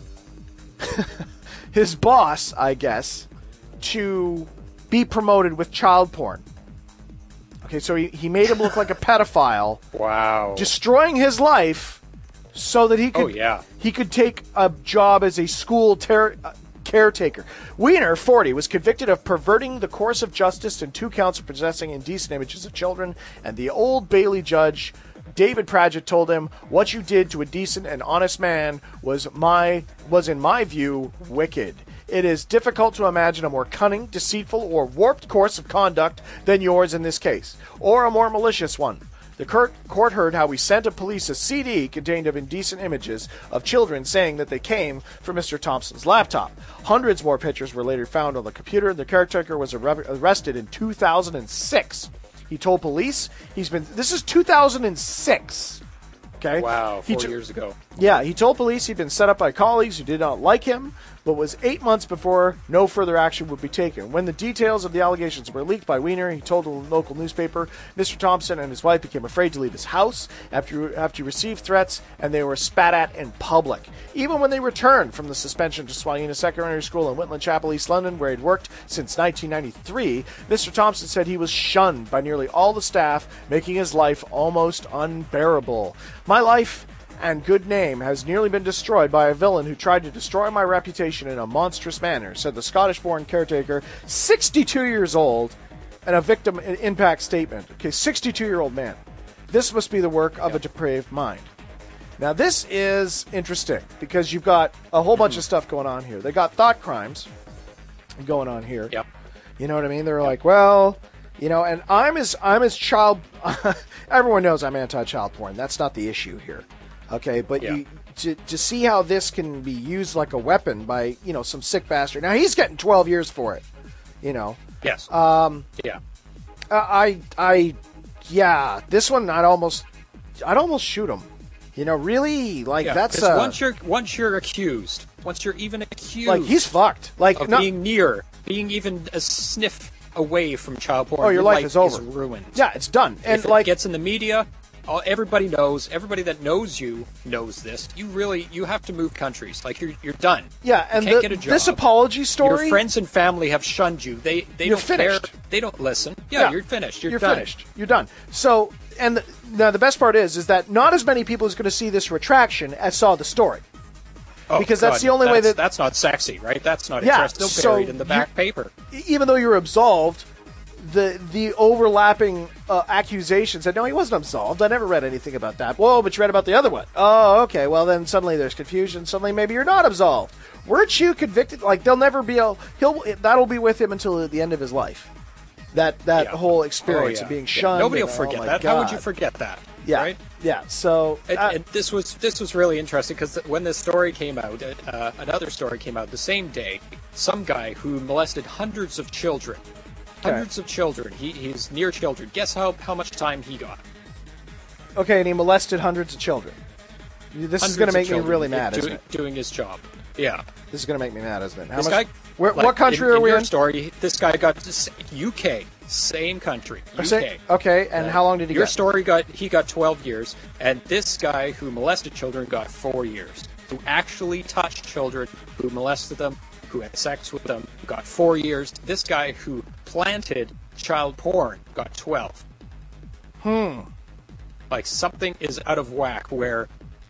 his boss, I guess, to be promoted with child porn. Okay, so he, he made him look like a pedophile, Wow. destroying his life so that he could Oh, yeah. he could take a job as a school ter- uh, caretaker. Weiner, forty, was convicted of perverting the course of justice and two counts of possessing indecent images of children, and the Old Bailey judge David Pradgett told him, "What you did to a decent and honest man was my was in my view wicked. It is difficult to imagine a more cunning, deceitful, or warped course of conduct than yours in this case, or a more malicious one." The court, court heard how we sent a police a C D contained of indecent images of children saying that they came from Mister Thompson's laptop. Hundreds more pictures were later found on the computer. The caretaker was arre- arrested in two thousand six. He told police he's been... This is two thousand six. Okay? Wow, He four to- years ago. Yeah, he told police he'd been set up by colleagues who did not like him, but was eight months before no further action would be taken. When the details of the allegations were leaked by Weiner, he told a local newspaper Mister Thompson and his wife became afraid to leave his house after, after he received threats, and they were spat at in public. Even when they returned from the suspension to Swalina Secondary School in Whitland Chapel, East London, where he'd worked since nineteen ninety-three, Mister Thompson said he was shunned by nearly all the staff, making his life almost unbearable. My life and good name has nearly been destroyed by a villain who tried to destroy my reputation in a monstrous manner, said the Scottish-born caretaker, sixty-two years old, in a victim impact statement. Okay, sixty-two-year-old man. This must be the work of a depraved mind. Now, this is interesting because you've got a whole bunch of stuff going on here. They got thought crimes going on here. Yep. You know what I mean? They're like, well, you know, and I'm as I'm as child. Everyone knows I'm anti-child porn. That's not the issue here. Okay, but yeah. you, to to see how this can be used like a weapon by, you know, some sick bastard. Now he's getting twelve years for it. You know. Yes. Um. Yeah. I I yeah. This one I'd almost I'd almost shoot him. You know, really, like yeah, that's uh, once you're once you're accused, once you're even accused, like he's fucked. Like of not, being near, being even a sniff away from child porn. Oh, your, your life, life is over, is ruined. Yeah, it's done. And if it like gets in the media, all, everybody knows. Everybody that knows you knows this. You really, you have to move countries. Like you're, you're done. Yeah, and you can't the, get a job. This apology story. Your friends and family have shunned you. They, they you're don't finished. care. They don't listen. Yeah, yeah. you're finished. You're, you're done. finished. You're done. So, and the, now the best part is, is that not as many people is going to see this retraction as saw the story. Oh, because God, that's the only that's, way that that's not sexy, right? That's not yeah, interesting. Still so buried in the back paper. Even though you're absolved, the the overlapping uh, accusations that no, he wasn't absolved. I never read anything about that. Whoa, but you read about the other one. Oh, okay. Well, then suddenly there's confusion. Suddenly maybe you're not absolved. Weren't you convicted? Like they'll never be able. He'll that'll be with him until the end of his life. That that yeah. whole experience oh, yeah. of being yeah. shunned. Nobody and, will forget oh that. God. How would you forget that? Yeah. Right? Yeah. So and, uh, and this was this was really interesting because when this story came out, uh, another story came out the same day. Some guy who molested hundreds of children, hundreds okay. of children. He he's near children. Guess how how much time he got? Okay, and he molested hundreds of children. This hundreds is going to make me really mad, do, isn't it? Doing his job. Yeah. This is going to make me mad, isn't it? How this much, guy, where, like, what country in, are in we your in? Story. This guy got U K, same country. U K. Say, okay, and uh, how long did he your get? Your story got he got twelve years, and this guy who molested children got four years. Who actually touched children, who molested them, who had sex with them, got four years. This guy who planted child porn got twelve. Hmm. Like something is out of whack where.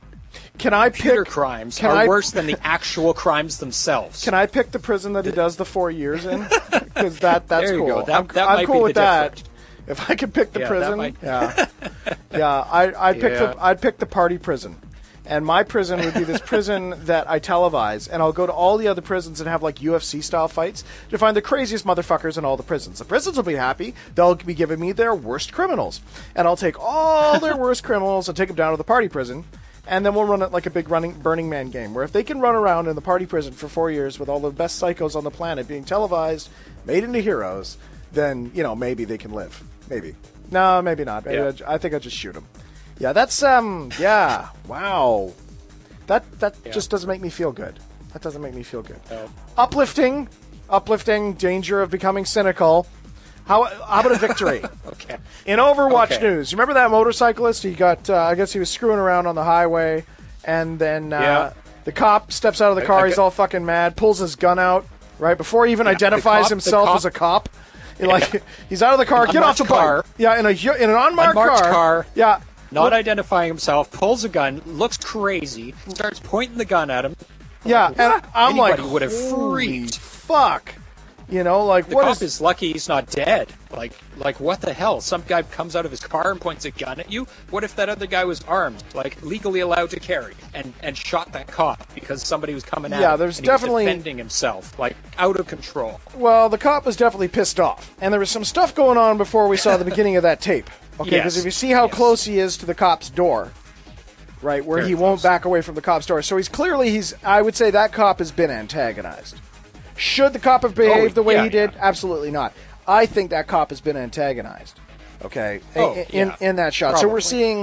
Can I Computer pick, crimes can are I, worse than the actual crimes themselves. Can I pick the prison that he does the four years in? Because that that's there you cool. Go. That, I'm, that I'm might cool be with the that. difference. If I could pick the yeah, prison, might... yeah, yeah, I I'd pick yeah. the I'd pick the party prison, and my prison would be this prison that I televise, and I'll go to all the other prisons and have like U F C style fights to find the craziest motherfuckers in all the prisons. The prisons will be happy; they'll be giving me their worst criminals, and I'll take all their worst criminals and take them down to the party prison. And then we'll run it like a big running Burning Man game, where if they can run around in the party prison for four years with all the best psychos on the planet being televised, made into heroes, then, you know, maybe they can live. Maybe. No, maybe not. Maybe yeah. I, I think I'd just shoot them. Yeah, that's, um, yeah, wow. That that yeah. just doesn't make me feel good. That doesn't make me feel good. No. Uplifting, uplifting, danger of becoming cynical. How, how about a victory? Okay. In Overwatch okay. news, you remember that motorcyclist? He got, uh, I guess he was screwing around on the highway, and then uh, yeah. the cop steps out of the car. I, I he's all fucking mad, pulls his gun out, right before he even yeah, identifies cop, himself cop, as a cop. Yeah. Like he's out of the car, an get off the car. bike. Yeah, in a in an unmarked, unmarked car. car. Yeah. Not Look, identifying himself, pulls a gun, looks crazy, starts pointing the gun at him. Yeah, like, and I'm Anybody like, would have holy freaked. Fuck. You know, like The what cop is... is lucky he's not dead. Like, like what the hell? Some guy comes out of his car and points a gun at you. What if that other guy was armed, like legally allowed to carry, and, and shot that cop because somebody was coming at him? Yeah, there's and he was definitely defending himself, like out of control. Well, the cop was definitely pissed off, and there was some stuff going on before we saw the beginning of that tape. Okay, because yes. if you see how yes. close he is to the cop's door, right, where Very he close. won't back away from the cop's door, so he's clearly he's. I would say that cop has been antagonized. Should the cop have behaved oh, the way yeah, he did? yeah. Absolutely not. I think that cop has been antagonized. Okay, Oh, in yeah. in that shot. Probably. So we're seeing,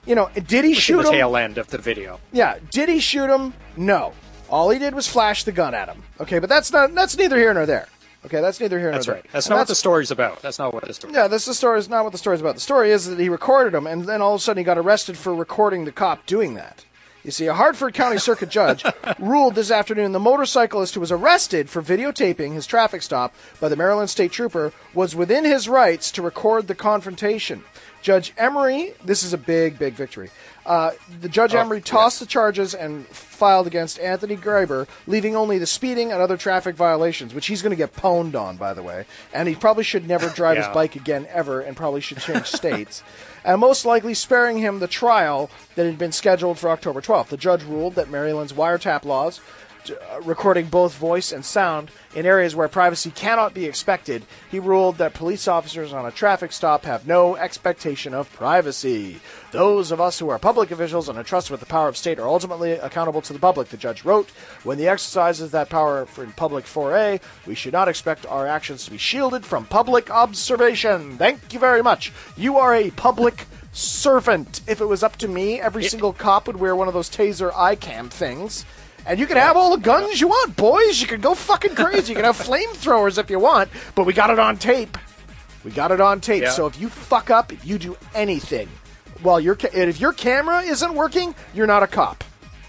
You know, did he Which shoot in the him? tail end of the video. Yeah. Did he shoot him? No. All he did was flash the gun at him. Okay, but that's not that's neither here nor there. Okay, that's neither here That's nor right. there. That's And not what that's, the story's about. That's not what the story. Yeah, this the story is not what the story's about. The story is that he recorded him, and then all of a sudden he got arrested for recording the cop doing that. You see, a Hartford County Circuit Judge ruled this afternoon the motorcyclist who was arrested for videotaping his traffic stop by the Maryland State Trooper was within his rights to record the confrontation. Judge Emery, this is a big, big victory. Uh, the Judge Oh, Emery tossed yeah. the charges and filed against Anthony Graber, leaving only the speeding and other traffic violations, which he's going to get pwned on, by the way. And he probably should never drive Yeah. his bike again ever, and probably should change states. And most likely sparing him the trial that had been scheduled for October twelfth. The judge ruled that Maryland's wiretap laws, uh, recording both voice and sound in areas where privacy cannot be expected, he ruled that police officers on a traffic stop have no expectation of privacy. Those of us who are public officials and entrusted with the power of state are ultimately accountable to the public, the judge wrote. When the exercise of that power in public foray, we should not expect our actions to be shielded from public observation. Thank you very much. You are a public servant. If it was up to me, every single cop would wear one of those taser eye cam things. And you can have all the guns you want, boys. You can go fucking crazy. You can have flamethrowers if you want, but we got it on tape. We got it on tape. Yeah. So if you fuck up, if you do anything, well, your ca- and if your camera isn't working, you're not a cop.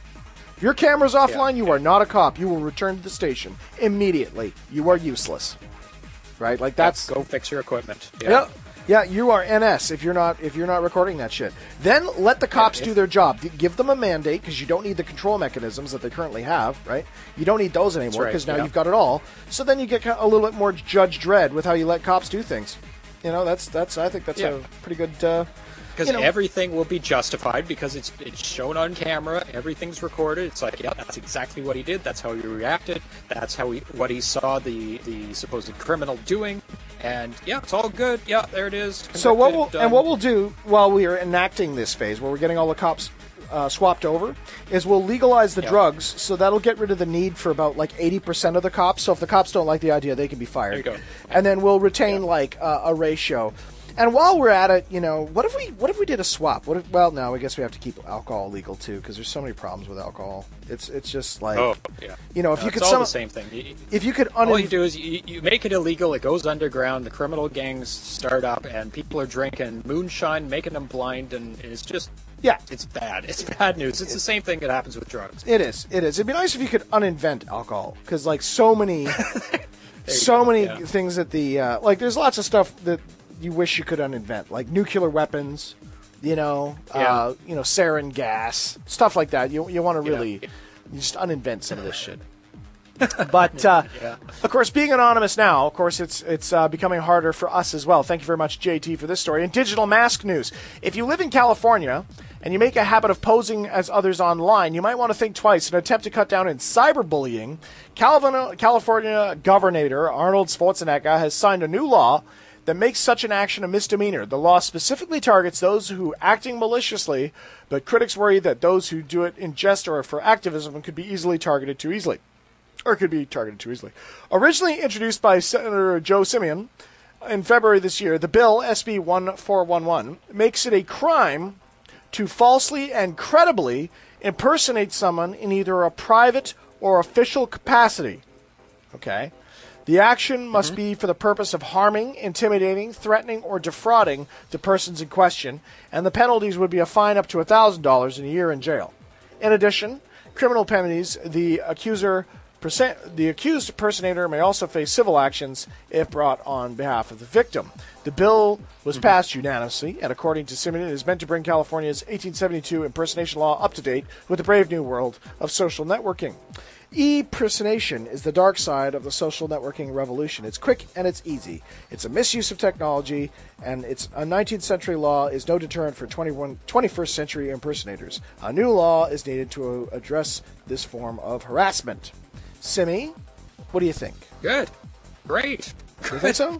If your camera's offline, you are not a cop. You will return to the station immediately. You are useless. Right? Like that's Go fix your equipment. Yeah. yeah. Yeah, you are N S if you're not if you're not recording that shit. Then let the cops if- do their job. Give them a mandate because you don't need the control mechanisms that they currently have, right? You don't need those anymore right, because now yeah. you've got it all. So then you get a little bit more Judge Dredd with how you let cops do things. You know, that's that's I think that's Yeah. a pretty good. Uh, Because you know, everything will be justified because it's it's shown on camera. Everything's recorded. It's like, yeah, that's exactly what he did. That's how he reacted. That's how he what he saw the the supposed criminal doing. And yeah, it's all good. Yeah, there it is. So what Convicted, we'll done. and what we'll do while we are enacting this phase, where we're getting all the cops uh, swapped over, is we'll legalize the Yeah. drugs. So that'll get rid of the need for about like eighty percent of the cops. So if the cops don't like the idea, they can be fired. There you go. And then we'll retain like uh, a ratio. And while we're at it, you know, what if we what if we did a swap? What if, well, no, I guess we have to keep alcohol legal too because there's so many problems with alcohol. It's it's just like Oh yeah. you know if No, you it's could all some, the same thing. You- if you could All un- you do is you, you make it illegal. It goes underground. The criminal gangs start up, and people are drinking moonshine, making them blind, and it's just yeah. it's bad. It's bad news. It's the same thing that happens with drugs. It is. It is. It'd be nice if you could uninvent alcohol, because like so many, so go, many yeah. things that the uh, like. There's lots of stuff that you wish you could uninvent, like nuclear weapons. You know, uh, Yeah. you know, sarin gas, stuff like that. You you want to Yeah. really you just uninvent some of this shit. But uh, Yeah. of course, being anonymous now, of course, it's it's uh, becoming harder for us as well. Thank you very much, J T, for this story. And digital mask news: if you live in California and you make a habit of posing as others online, you might want to think twice in an attempt to cut down in cyberbullying. Calvin, California Governor Arnold Schwarzenegger has signed a new law that makes such an action a misdemeanor. The law specifically targets those who acting maliciously, but critics worry that those who do it in jest or for activism could be easily targeted too easily. Or could be targeted too easily. Originally introduced by Senator Joe Simeon in February this year, the bill, S B one four one one, makes it a crime to falsely and credibly impersonate someone in either a private or official capacity. Okay? The action must Mm-hmm. be for the purpose of harming, intimidating, threatening, or defrauding the persons in question, and the penalties would be a fine up to one thousand dollars and a year in jail. In addition, criminal penalties, the accuser The accused impersonator may also face civil actions if brought on behalf of the victim. The bill was passed unanimously, and according to Simeon, it is meant to bring California's eighteen seventy-two impersonation law up to date with the brave new world of social networking. E-personation is the dark side of the social networking revolution. It's quick and it's easy. It's a misuse of technology, and it's a nineteenth century law is no deterrent for twenty-first century impersonators. A new law is needed to address this form of harassment. Simi, what do you think? Good. Great. You think so?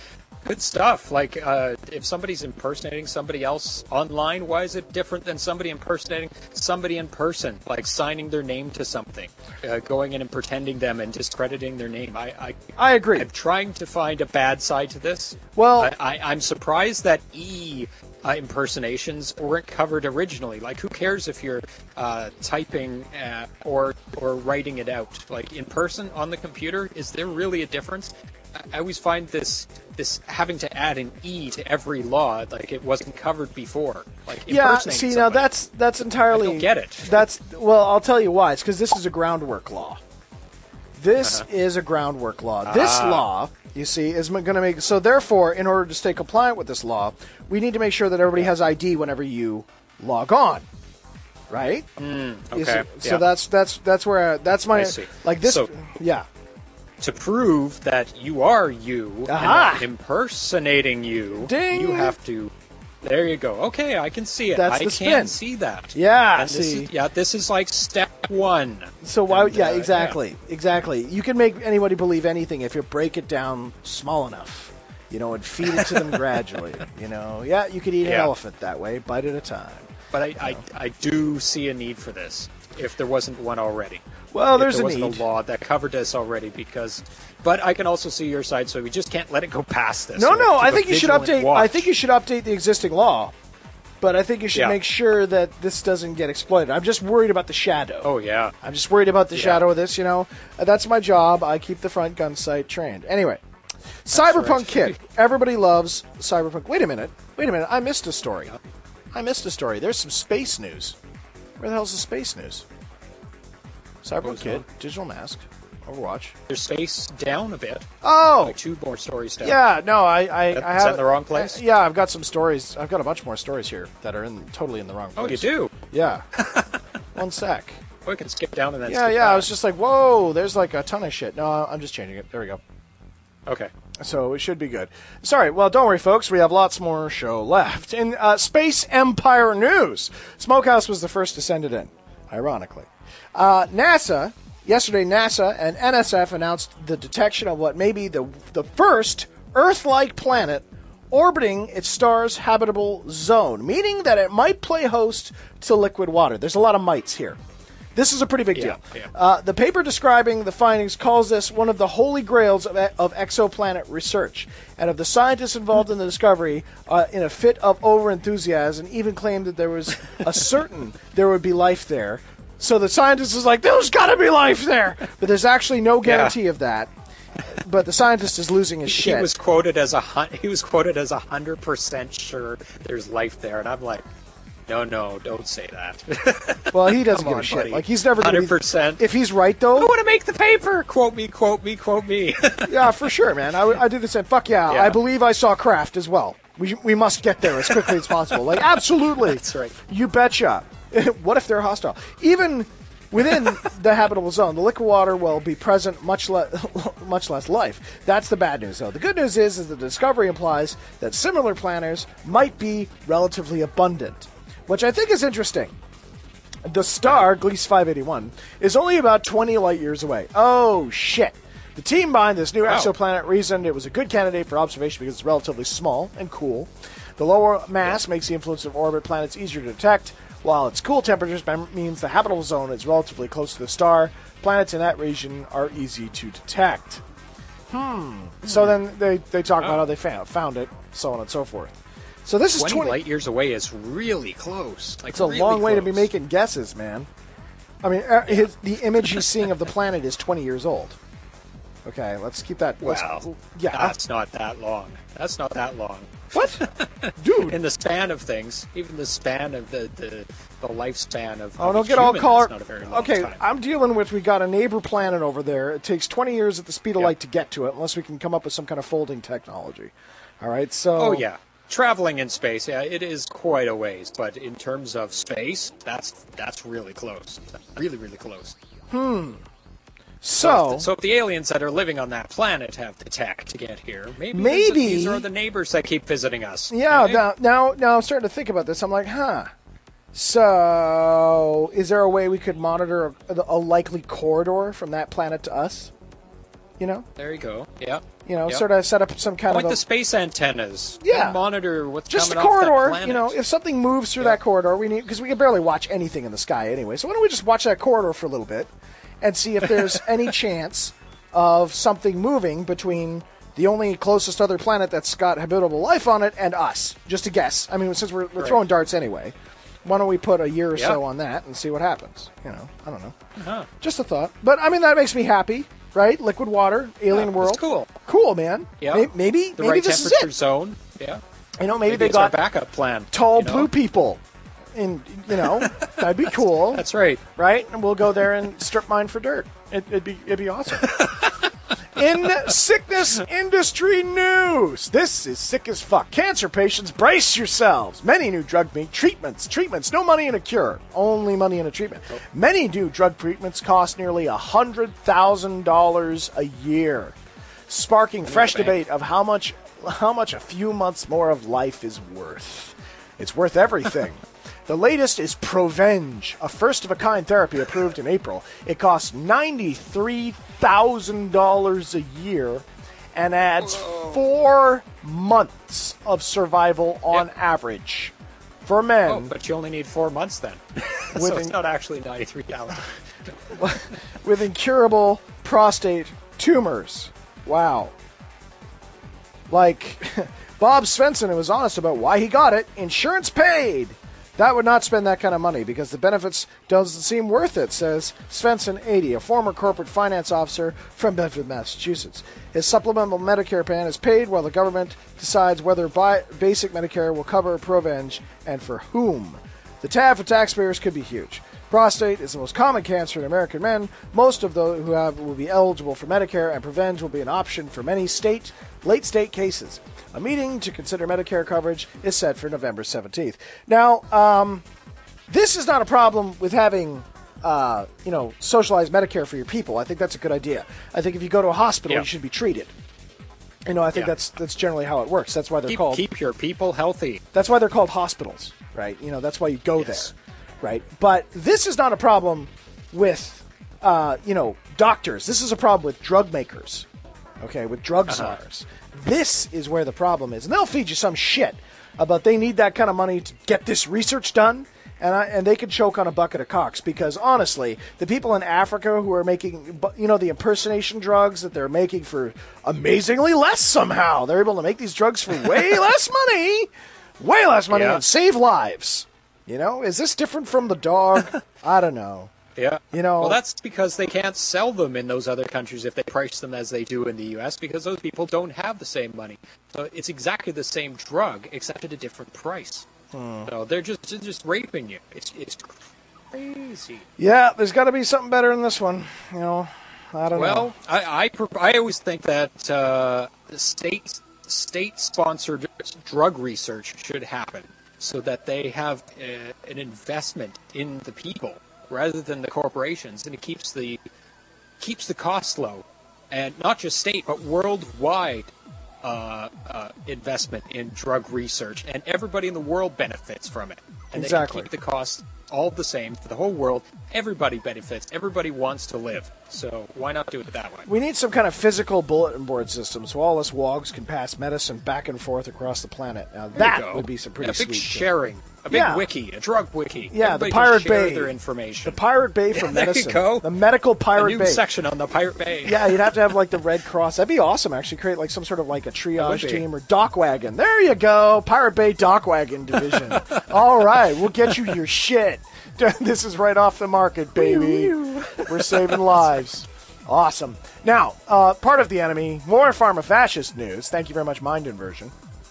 Good stuff. Like, uh, if somebody's impersonating somebody else online, why is it different than somebody impersonating somebody in person? Like signing their name to something, uh, going in and pretending them and discrediting their name. I, I, I agree. I'm trying to find a bad side to this. Well, I, I, I'm surprised that E uh, impersonations weren't covered originally. Like, who cares if you're uh, typing uh, or or writing it out? Like, in person on the computer, is there really a difference? I always find this this having to add an E to every law, like it wasn't covered before. Like yeah, see, now that's that's entirely. I don't get it. That's well, I'll tell you why. It's because this is a groundwork law. This Uh-huh. is a groundwork law. This Ah. law, you see, is going to make so. Therefore, in order to stay compliant with this law, we need to make sure that everybody has I D whenever you log on. Right? Mm, You okay. see- So yeah. that's that's that's where I, that's my I see. like this. So- yeah. To prove that you are you Aha! and not impersonating you, Ding! you have to. There you go. Okay, I can see it. That's I the can spin. see that. Yeah, And this see. is, yeah, this is like step one. So why? And, yeah, uh, exactly, exactly. You can make anybody believe anything if you break it down small enough, you know, and feed it to them gradually. You know, yeah, you could eat an Yeah. elephant that way, bite at a time. But I, I, I do see a need for this. If there wasn't one already. Well, if there's there a wasn't need. a law that covered this already, because. But I can also see your side, so we just can't let it go past this. No, We have no, to I keep think a you should vigilant update. I watch. think you should update the existing law, but I think you should Yeah. make sure that this doesn't get exploited. I'm just worried about the shadow. Oh yeah. I'm just worried about the Yeah. shadow of this. You know, Uh, that's my job. I keep the front gun sight trained. Anyway, Cyberpunk right. Kid. Everybody loves Cyberpunk. Wait a minute. Wait a minute. I missed a story. I missed a story. There's some space news. Where the hell's the space news? Cyberpunk What's Kid, on? Digital Mask, Overwatch. There's space down a bit. Oh, Like two more stories down. yeah. No, I, I, That- I is have that in the wrong place? I- yeah, I've got some stories. I've got a bunch more stories here that are in totally in the wrong Oh, place. you do? Yeah. One sec. Oh, we can skip down and then Yeah, skip yeah. I back. was just like, whoa. There's like a ton of shit. No, I'm just changing it. There we go. Okay. So it should be good. Sorry, well, don't worry, folks. We have lots more show left. In uh, Space Empire news, Smokehouse was the first to send it in, ironically. Uh, NASA, yesterday, NASA and N S F announced the detection of what may be the, the first Earth-like planet orbiting its star's habitable zone, meaning that it might play host to liquid water. There's a lot of mights here. This is a pretty big Yeah, deal. yeah. Uh, the paper describing the findings calls this one of the holy grails of, of exoplanet research, and of the scientists involved in the discovery, uh, in a fit of overenthusiasm, even claimed that there was a certain there would be life there. So the scientist is like, "There's got to be life there," but there's actually no guarantee of that. But the scientist is losing his He shit. was quoted as a hun- he was quoted as a hundred percent sure there's life there, and I'm like, no, no, don't say that. Well, he doesn't Come give on, a shit. buddy. Like he's never going to hundred percent. If he's right though, I want to make the paper. Quote me, quote me, quote me. yeah, for sure, man. I, w- I do the same. Fuck yeah, Yeah. I believe I saw Kraft as well. We we must get there as quickly as possible. Like absolutely, That's right. You betcha. What if they're hostile? Even within the habitable zone, the liquid water will be present, much less much less life. That's the bad news, though. The good news is, is the discovery implies that similar planets might be relatively abundant, which I think is interesting. The star, Gliese five eighty-one, is only about twenty light years away. Oh, shit. The team behind this new Wow. exoplanet reasoned it was a good candidate for observation because it's relatively small and cool. The lower mass makes the influence of orbit planets easier to detect, while its cool temperatures mem- means the habitable zone is relatively close to the star. Planets in that region are easy to detect. Hmm. So then they, they talk about how they found, found it, so on and so forth. So this is twenty, twenty light years away is really close. Like It's a really long way to be close. making guesses, man. I mean, uh, his, the image he's seeing of the planet is twenty years old. Okay, let's keep that. let's- Wow. yeah. That's not that long. That's not that long. What? Dude. In the span of things, even the span of the the, the lifespan of Oh, of don't a get all human, caught. that's not a very long Okay, time. I'm dealing with. We got a neighbor planet over there. It takes twenty years at the speed of Yeah. light to get to it, unless we can come up with some kind of folding technology. All right, so. Oh yeah, traveling in space, yeah, it is quite a ways. But in terms of space, that's that's really close. Really, really close. So. if the, so if the aliens that are living on that planet have the tech to get here, maybe Maybe- these, these are the neighbors that keep visiting us. Yeah, eh? now, now, now I'm starting to think about this. I'm like, huh. So, is there a way we could monitor a, a likely corridor from that planet to us? You know? There you go. Yeah. You know, Yep. sort of set up some kind Point of a, the space antennas. Yeah. And monitor what's just a coming off that corridor. planet. You know, if something moves through Yeah. that corridor, we need because we can barely watch anything in the sky anyway. So why don't we just watch that corridor for a little bit and see if there's any chance of something moving between the only closest other planet that's got habitable life on it and us? Just a guess. I mean, since we're, we're Right. throwing darts anyway, why don't we put a year or Yeah. so on that and see what happens? You know, I don't know. Uh-huh. Just a thought. But I mean, that makes me happy, right? Liquid water, alien Yeah, world. it's cool. Cool, man. Yeah. May- Maybe, The maybe right this is temperature it. zone. Yeah. You know, maybe, Maybe they it's our got backup plan. tall you know? blue people. In you know, that'd be cool. That's right. Right? And we'll go there and strip mine for dirt. It, it'd be it'd be awesome. In sickness industry news, this is sick as fuck. Cancer patients, brace yourselves. Many new drug me- treatments, treatments, no money in a cure, only money in a treatment. Many new drug treatments cost nearly one hundred thousand dollars a year, sparking fresh bank. debate of how much how much a few months more of life is worth. It's worth everything. The latest is Provenge, a first-of-a-kind therapy approved in April. It costs ninety-three thousand dollars a year and adds four months of survival on Yep. average for men. Oh, but you only need four months then. so With it's an- not actually ninety-three thousand. with incurable prostate tumors. Wow. Like, Bob Svensson was honest about why he got it. Insurance paid. That would not spend that kind of money because the benefits doesn't seem worth it, says Svensson, eighty, a former corporate finance officer from Bedford, Massachusetts. His supplemental Medicare plan is paid while the government decides whether bi- basic Medicare will cover Provenge and for whom. The tab for taxpayers could be huge. Prostate is the most common cancer in American men. Most of those who have will be eligible for Medicare, and Provenge will be an option for many state, late state cases. A meeting to consider Medicare coverage is set for November seventeenth. Now, um, this is not a problem with having, uh, you know, socialized Medicare for your people. I think that's a good idea. I think if you go to a hospital, Yeah. you should be treated. You know, I think Yeah. that's that's generally how it works. That's why they're Keep, called. keep your people healthy. That's why they're called hospitals, right? You know, that's why you go Yes. there, right? But this is not a problem with, uh, you know, doctors. This is a problem with drug makers, okay, with drug Uh-huh. czars. This is where the problem is. And they'll feed you some shit about they need that kind of money to get this research done, and I, and they can choke on a bucket of cocks because, honestly, the people in Africa who are making, you know, the impersonation drugs that they're making for amazingly less somehow, they're able to make these drugs for way less money, way less money, Yeah. and save lives. You know, is this different from the dog? I don't know. Yeah. You know- Well, that's because they can't sell them in those other countries if they price them as they do in the U S because those people don't have the same money. So it's exactly the same drug except at a different price. Hmm. So they're just they're just raping you. It's it's crazy. Yeah, there's got to be something better than this one. You know, I don't know. Well, I I, per- I always think that uh, the state state sponsored drug research should happen so that they have uh, an investment in the people rather than the corporations, and it keeps the keeps the cost low, and not just state but worldwide uh, uh, investment in drug research, and everybody in the world benefits from it. And Exactly. they can keep the cost all the same for the whole world. Everybody benefits. Everybody wants to live. So why not do it that way? We need some kind of physical bulletin board system so all us wogs can pass medicine back and forth across the planet. Now There you that go. would be some pretty a big sweet shit. sharing, a big Yeah. wiki, a drug wiki. Yeah, the Everybody Pirate can share Bay. their information. The Pirate Bay for Yeah, there you medicine. go. The medical a Pirate new Bay. section on the Pirate Bay. Yeah, you'd have to have like the Red Cross. That'd be awesome. Actually, create like some sort of like a would triage be. team or dock wagon. There you go, Pirate Bay dock wagon division. All right, we'll get you your shit. This is right off the market, baby. We're saving lives. Awesome. Now, uh, part of the enemy, more pharma-fascist news. Thank you very much, Mind Inversion.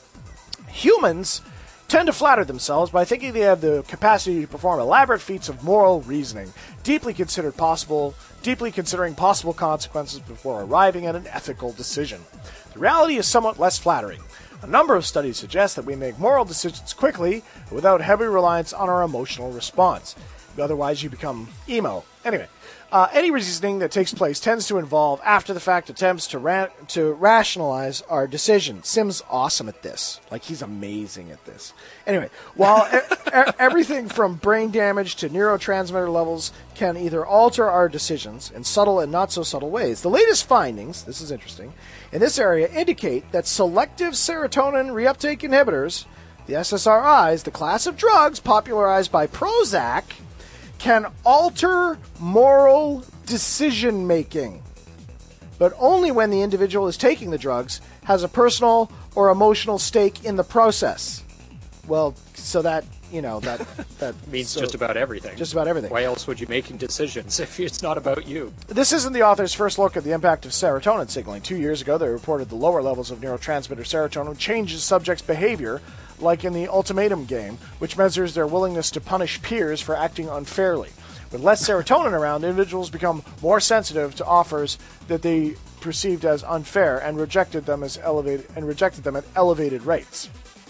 Humans tend to flatter themselves by thinking they have the capacity to perform elaborate feats of moral reasoning, deeply considered possible, deeply considering possible consequences before arriving at an ethical decision. The reality is somewhat less flattering. A number of studies suggest that we make moral decisions quickly without heavy reliance on our emotional response. Otherwise, you become emo. Anyway, uh, any reasoning that takes place tends to involve after-the-fact attempts to ra- to rationalize our decision. Sim's awesome at this. Like, he's amazing at this. Anyway, while e- e- everything from brain damage to neurotransmitter levels can either alter our decisions in subtle and not-so-subtle ways, the latest findings, this is interesting, in this area indicate that selective serotonin reuptake inhibitors, the S S R Is, the class of drugs popularized by Prozac, can alter moral decision-making, but only when the individual is taking the drugs has a personal or emotional stake in the process. Well, so that, you know, that... that means so, just about everything. Just about everything. Why else would you be making decisions if it's not about you? This isn't the author's first look at the impact of serotonin signaling. Two years ago, they reported the lower levels of neurotransmitter serotonin changes subjects' behavior, like in the Ultimatum game, which measures their willingness to punish peers for acting unfairly. With less serotonin around, individuals become more sensitive to offers that they perceived as unfair and rejected them as elevated and rejected them at elevated rates.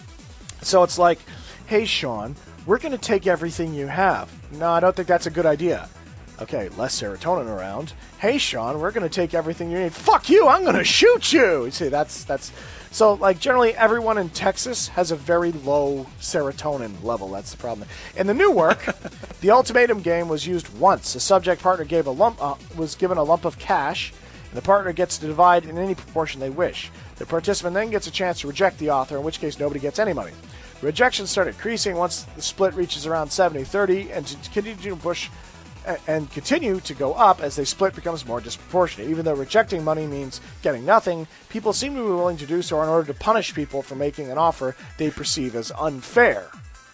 So it's like, hey, Sean, we're going to take everything you have. No, I don't think that's a good idea. Okay, less serotonin around. Hey, Sean, we're going to take everything you need. Fuck you, I'm going to shoot you. You see, that's that's so like generally everyone in Texas has a very low serotonin level. That's the problem. In the new work, the Ultimatum game was used once. The subject partner gave a lump uh, was given a lump of cash, and the partner gets to divide in any proportion they wish. The participant then gets a chance to reject the offer, in which case nobody gets any money. The rejection started increasing once the split reaches around seventy thirty, and to continue to push and continue to go up as the split becomes more disproportionate. Even though rejecting money means getting nothing, people seem to be willing to do so in order to punish people for making an offer they perceive as unfair.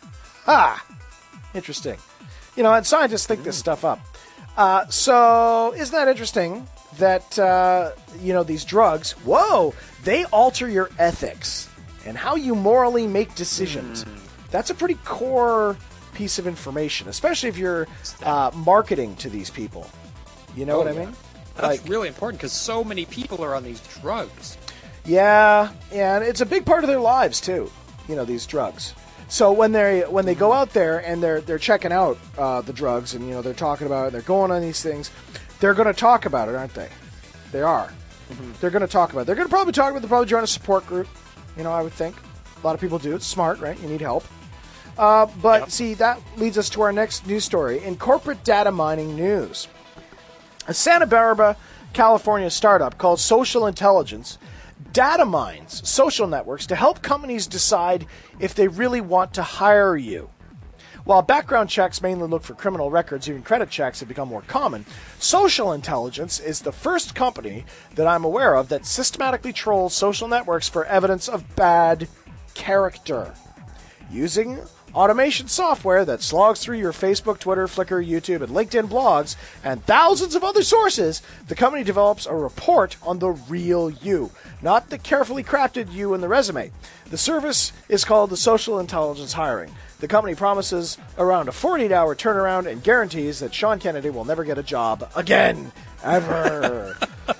Ah, interesting. You know, and scientists think this stuff up. Uh, so, isn't that interesting that, uh, you know, these drugs, whoa, they alter your ethics and how you morally make decisions. Mm. That's a pretty core piece of information, especially if you're uh, marketing to these people. You know oh, what I yeah. mean? That's like, really important because so many people are on these drugs. Yeah, yeah, and it's a big part of their lives too. You know, these drugs. So when they when they go out there and they're they're checking out uh, the drugs, and you know they're talking about it, they're going on these things, they're going to talk about it, aren't they? They are. Mm-hmm. They're going to talk about it. They're going to probably talk about it. They'll probably join a support group. You know, I would think a lot of people do. It's smart, right? You need help. Uh, but, yep. see, that leads us to our next news story. In corporate data mining news, a Santa Barbara, California startup called Social Intelligence data mines social networks to help companies decide if they really want to hire you. While background checks mainly look for criminal records, even credit checks have become more common, Social Intelligence is the first company that I'm aware of that systematically trolls social networks for evidence of bad character. Using automation software that slogs through your Facebook, Twitter, Flickr, YouTube, and LinkedIn blogs, and thousands of other sources, the company develops a report on the real you, not the carefully crafted you in the resume. The service is called the Social Intelligence Hiring. The company promises around a forty-eight hour turnaround and guarantees that Sean Kennedy will never get a job again, ever.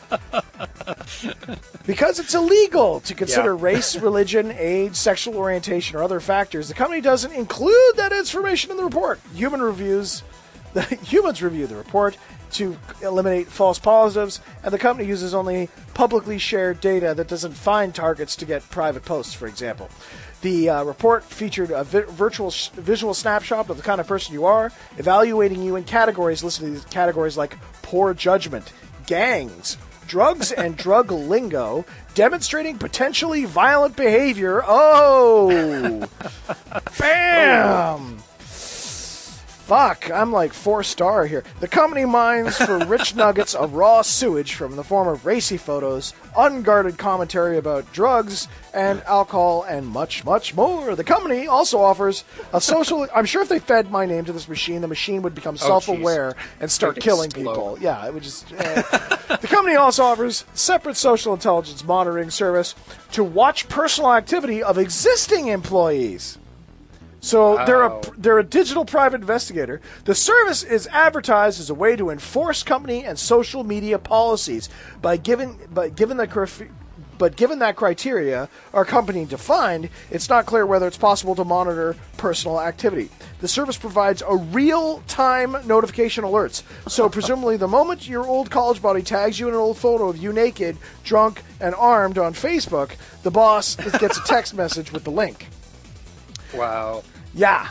Because it's illegal to consider yeah. race, religion, age, sexual orientation, or other factors, the company doesn't include that information in the report. Human reviews, the humans review the report to eliminate false positives, and the company uses only publicly shared data that doesn't find targets to get private posts, for example. The uh, report featured a vi- virtual sh- visual snapshot of the kind of person you are, evaluating you in categories listed these categories like poor judgment, gangs, drugs and drug lingo, demonstrating potentially violent behavior. Oh! Bam! Fuck, I'm like four star here. The company mines for rich nuggets of raw sewage from the form of racy photos, unguarded commentary about drugs and alcohol, and much, much more. The company also offers a social... I'm sure if they fed my name to this machine, the machine would become self-aware oh, and start It'd killing explode. people. Yeah, it would just... Uh, the company also offers separate social intelligence monitoring service to watch personal activity of existing employees. So wow. they're a they're a digital private investigator. The service is advertised as a way to enforce company and social media policies by giving by given the But given that criteria our company defined, it's not clear whether it's possible to monitor personal activity. The service provides a real-time notification alerts. So presumably the moment your old college buddy tags you in an old photo of you naked, drunk, and armed on Facebook, the boss gets a text message with the link. Wow. Yeah.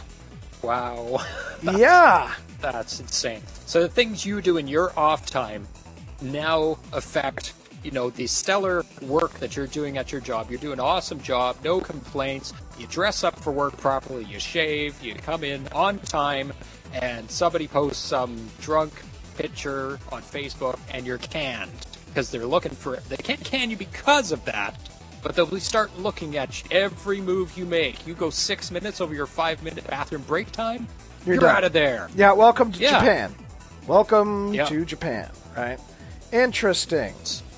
Wow. Yeah. That's insane. So the things you do in your off time now affect, you know, the stellar work that you're doing at your job. You're doing an awesome job, no complaints. You dress up for work properly, you shave, you come in on time, and somebody posts some drunk picture on Facebook, and you're canned because they're looking for it. They can't can you because of that, but they'll start looking at every move you make. You go six minutes over your five-minute bathroom break time, You're, you're done. out of there. Yeah, welcome to Yeah. Japan. Welcome Yeah. to Japan, right? Interesting.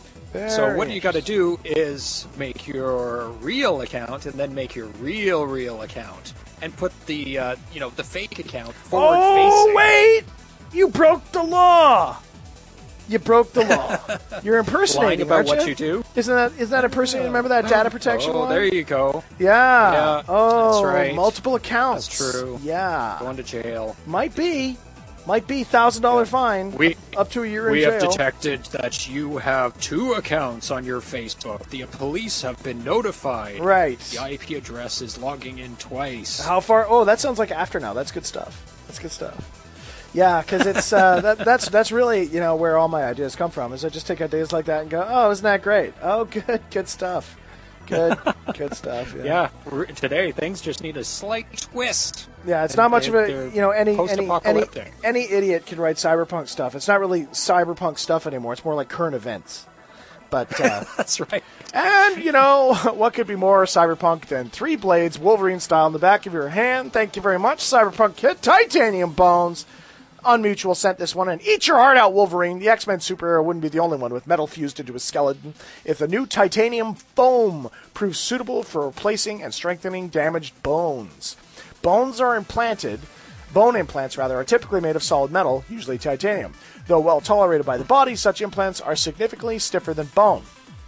So Very what you got to do is make your real account and then make your real, real account and put the, uh, you know, the fake account forward Oh, facing. wait! You broke the law! You broke the law. You're impersonating, Lying about aren't what you? you do? Isn't that, isn't that impersonating? Remember that data protection Oh, law? there you go. Yeah. Yeah, oh, that's right. multiple accounts. That's true. Yeah. Going to jail. Might be. Might be one thousand dollars fine. We up to a year we in have jail. detected that you have two accounts on your Facebook. The police have been notified. Right. The I P address is logging in twice. How far? Oh, that sounds like after now. That's good stuff. That's good stuff. Yeah, because it's uh, that, that's that's really you know where all my ideas come from. Is I just take ideas like that and go, oh, isn't that great? Oh, good, good stuff. Good, good stuff. Yeah. Yeah, we're- today things just need a slight twist. Yeah, it's And not much of they're- a you know any any any, post-apocalyptic. any idiot can write cyberpunk stuff. It's not really cyberpunk stuff anymore. It's more like current events. But uh, That's right. and you know what could be more cyberpunk than three blades, Wolverine style, in the back of your hand? Thank you very much, Cyberpunk Kit. Titanium bones. Unmutual sent this one, and eat your heart out, Wolverine. The X-Men superhero wouldn't be the only one with metal fused into his skeleton if the new titanium foam proves suitable for replacing and strengthening damaged bones. Bones are implanted, bone implants rather, are typically made of solid metal, usually titanium. Though well tolerated by the body, such implants are significantly stiffer than bone.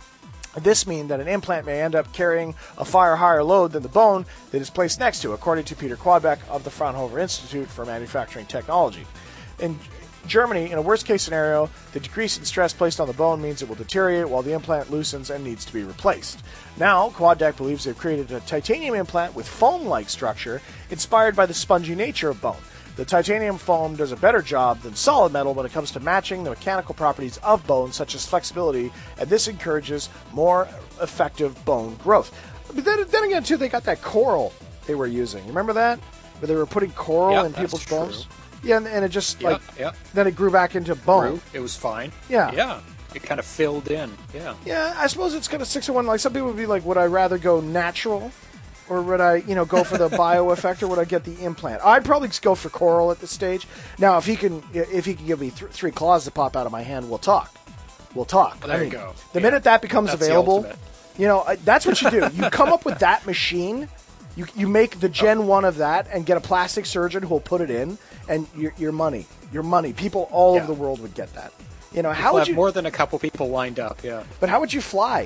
This means that an implant may end up carrying a far higher load than the bone that is placed next to, according to Peter Quadbeck of the Fraunhofer Institute for Manufacturing Technology. In Germany, in a worst-case scenario, the decrease in stress placed on the bone means it will deteriorate while the implant loosens and needs to be replaced. Now, Quadbeck believes they've created a titanium implant with foam-like structure inspired by the spongy nature of bone. The titanium foam does a better job than solid metal when it comes to matching the mechanical properties of bone, such as flexibility, and this encourages more effective bone growth. But then, then again, too, they got that coral they were using. Remember that? Where they were putting coral Yep, in that's people's true. bones? Yeah, and, and it just, Yep, like, yep. then it grew back into bone. Grew. It was fine. Yeah. Yeah. It kind of filled in. Yeah. Yeah, I suppose it's kind of six of one. Like, some people would be like, would I rather go natural? Or would I, you know, go for the bio effect, or would I get the implant? I'd probably just go for coral at this stage. Now, if he can, if he can give me th- three claws that pop out of my hand, we'll talk. We'll talk. Well, there I you mean, go. The Yeah. minute that becomes That's the available, ultimate. you know, I- that's what you do. You come up with that machine. You you make the Gen One of that, and get a plastic surgeon who will put it in, and your your money, your money. People all Yeah. over the world would get that. You know, how We'll would have you? more than a couple people lined up. Yeah. But how would you fly?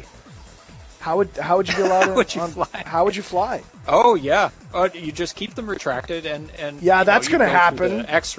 How would how would you be allowed? How would you on- fly? How would you fly? Oh yeah. Uh, you just keep them retracted and and Yeah, you know, that's you gonna go through happen. The X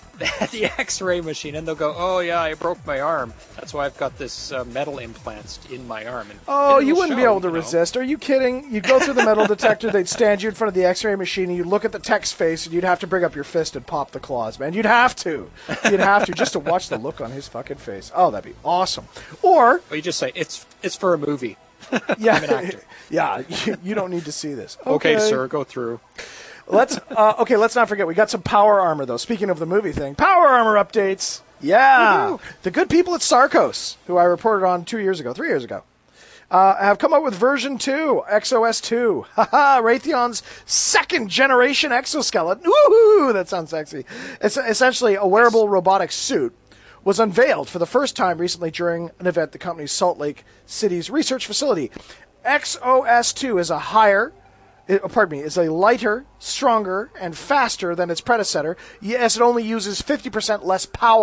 the X-ray machine, and they'll go, oh yeah, I broke my arm. That's why I've got this uh, metal implants in my arm. And Oh, it'll you wouldn't be show, able to you know. resist. Are you kidding? You'd go through the metal detector, they'd stand you in front of the X-ray machine, and you'd look at the tech's face, and you'd have to bring up your fist and pop the claws, man. You'd have to. You'd have to, just to watch the look on his fucking face. Oh, that'd be awesome. Or, Well, you just say it's it's for a movie. yeah, I'm an actor. yeah, you, you don't need to see this. Okay, sir, go through. Let's uh, okay. Let's not forget we got some power armor though. Speaking of the movie thing, power armor updates. Yeah, Woo-hoo. the good people at Sarcos, who I reported on two years ago, three years ago, uh, have come up with version two, X O S two. Haha, Raytheon's second generation exoskeleton. Woohoo! That sounds sexy. It's essentially a wearable robotic suit. Was unveiled for the first time recently during an event at the company's Salt Lake City's research facility. X O S two is a higher. It, oh, pardon me, is a lighter, stronger, and faster than its predecessor, yes, it only uses fifty percent less power.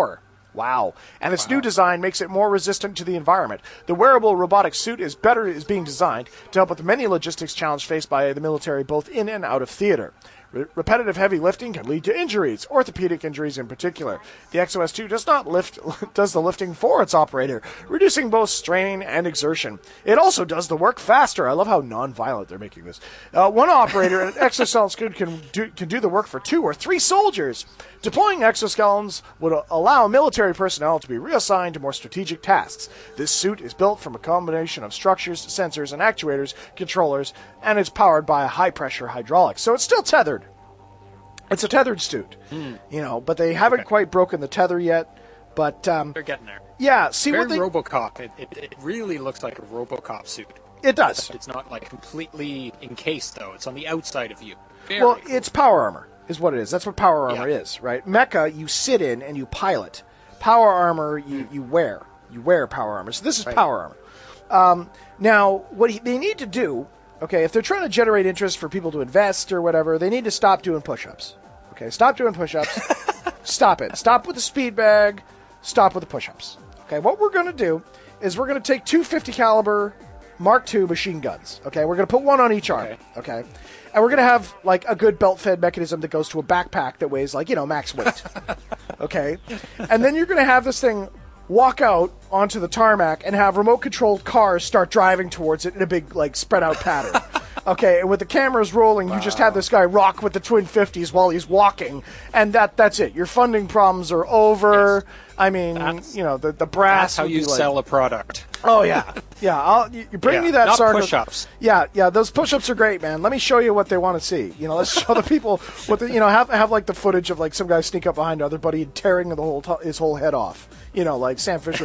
Wow. And its Wow. new design makes it more resistant to the environment. The wearable robotic suit is better is being designed to help with the many logistics challenges faced by the military both in and out of theater. Re- repetitive heavy lifting can lead to injuries, orthopedic injuries in particular. The X O S two does not lift does the lifting for its operator, reducing both strain and exertion. It also does the work faster. I love how non-violent they're making this. Uh, one operator in an exoskeleton can do can do the work for two or three soldiers. Deploying exoskeletons would uh, allow military personnel to be reassigned to more strategic tasks. This suit is built from a combination of structures, sensors, and actuators, controllers, and it's powered by a high-pressure hydraulics. So it's still tethered. It's a tethered suit, mm. you know, but they haven't okay. quite broken the tether yet. But um, they're getting there. Yeah, see Very what they RoboCop. It, it it really looks like a RoboCop suit. It does. It's not like completely encased though. It's on the outside of you. Very well, cool. It's power armor is what it is. That's what power armor yeah. is, right? Mecha, you sit in and you pilot. Power armor, you, you wear. You wear power armor. So this is right. power armor. Um, now, what he, they need to do, okay, if they're trying to generate interest for people to invest or whatever, they need to stop doing push-ups. Okay, stop doing push-ups. Stop it. Stop with the speed bag. Stop with the push-ups. Okay, what we're going to do is we're going to take two fifty caliber Mark two machine guns. Okay, we're going to put one on each arm. Okay. okay? And we're going to have, like, a good belt-fed mechanism that goes to a backpack that weighs, like, you know, max weight. Okay? And then you're going to have this thing walk out onto the tarmac and have remote-controlled cars start driving towards it in a big, like, spread-out pattern. Okay, and with the cameras rolling, wow. you just have this guy rock with the twin fifties while he's walking, and that that's it. Your funding problems are over. Yes. I mean, that's, you know, the, the brass... That's how you sell like, a product. Oh, yeah. Yeah, I'll, you bring yeah, me that... Not Sargo. push-ups. Yeah, yeah, those push-ups are great, man. Let me show you what they want to see. You know, let's show the people what the, you know, have, have like, the footage of, like, some guy sneak up behind another buddy and tearing the whole t- his whole head off. You know, like Sam Fisher.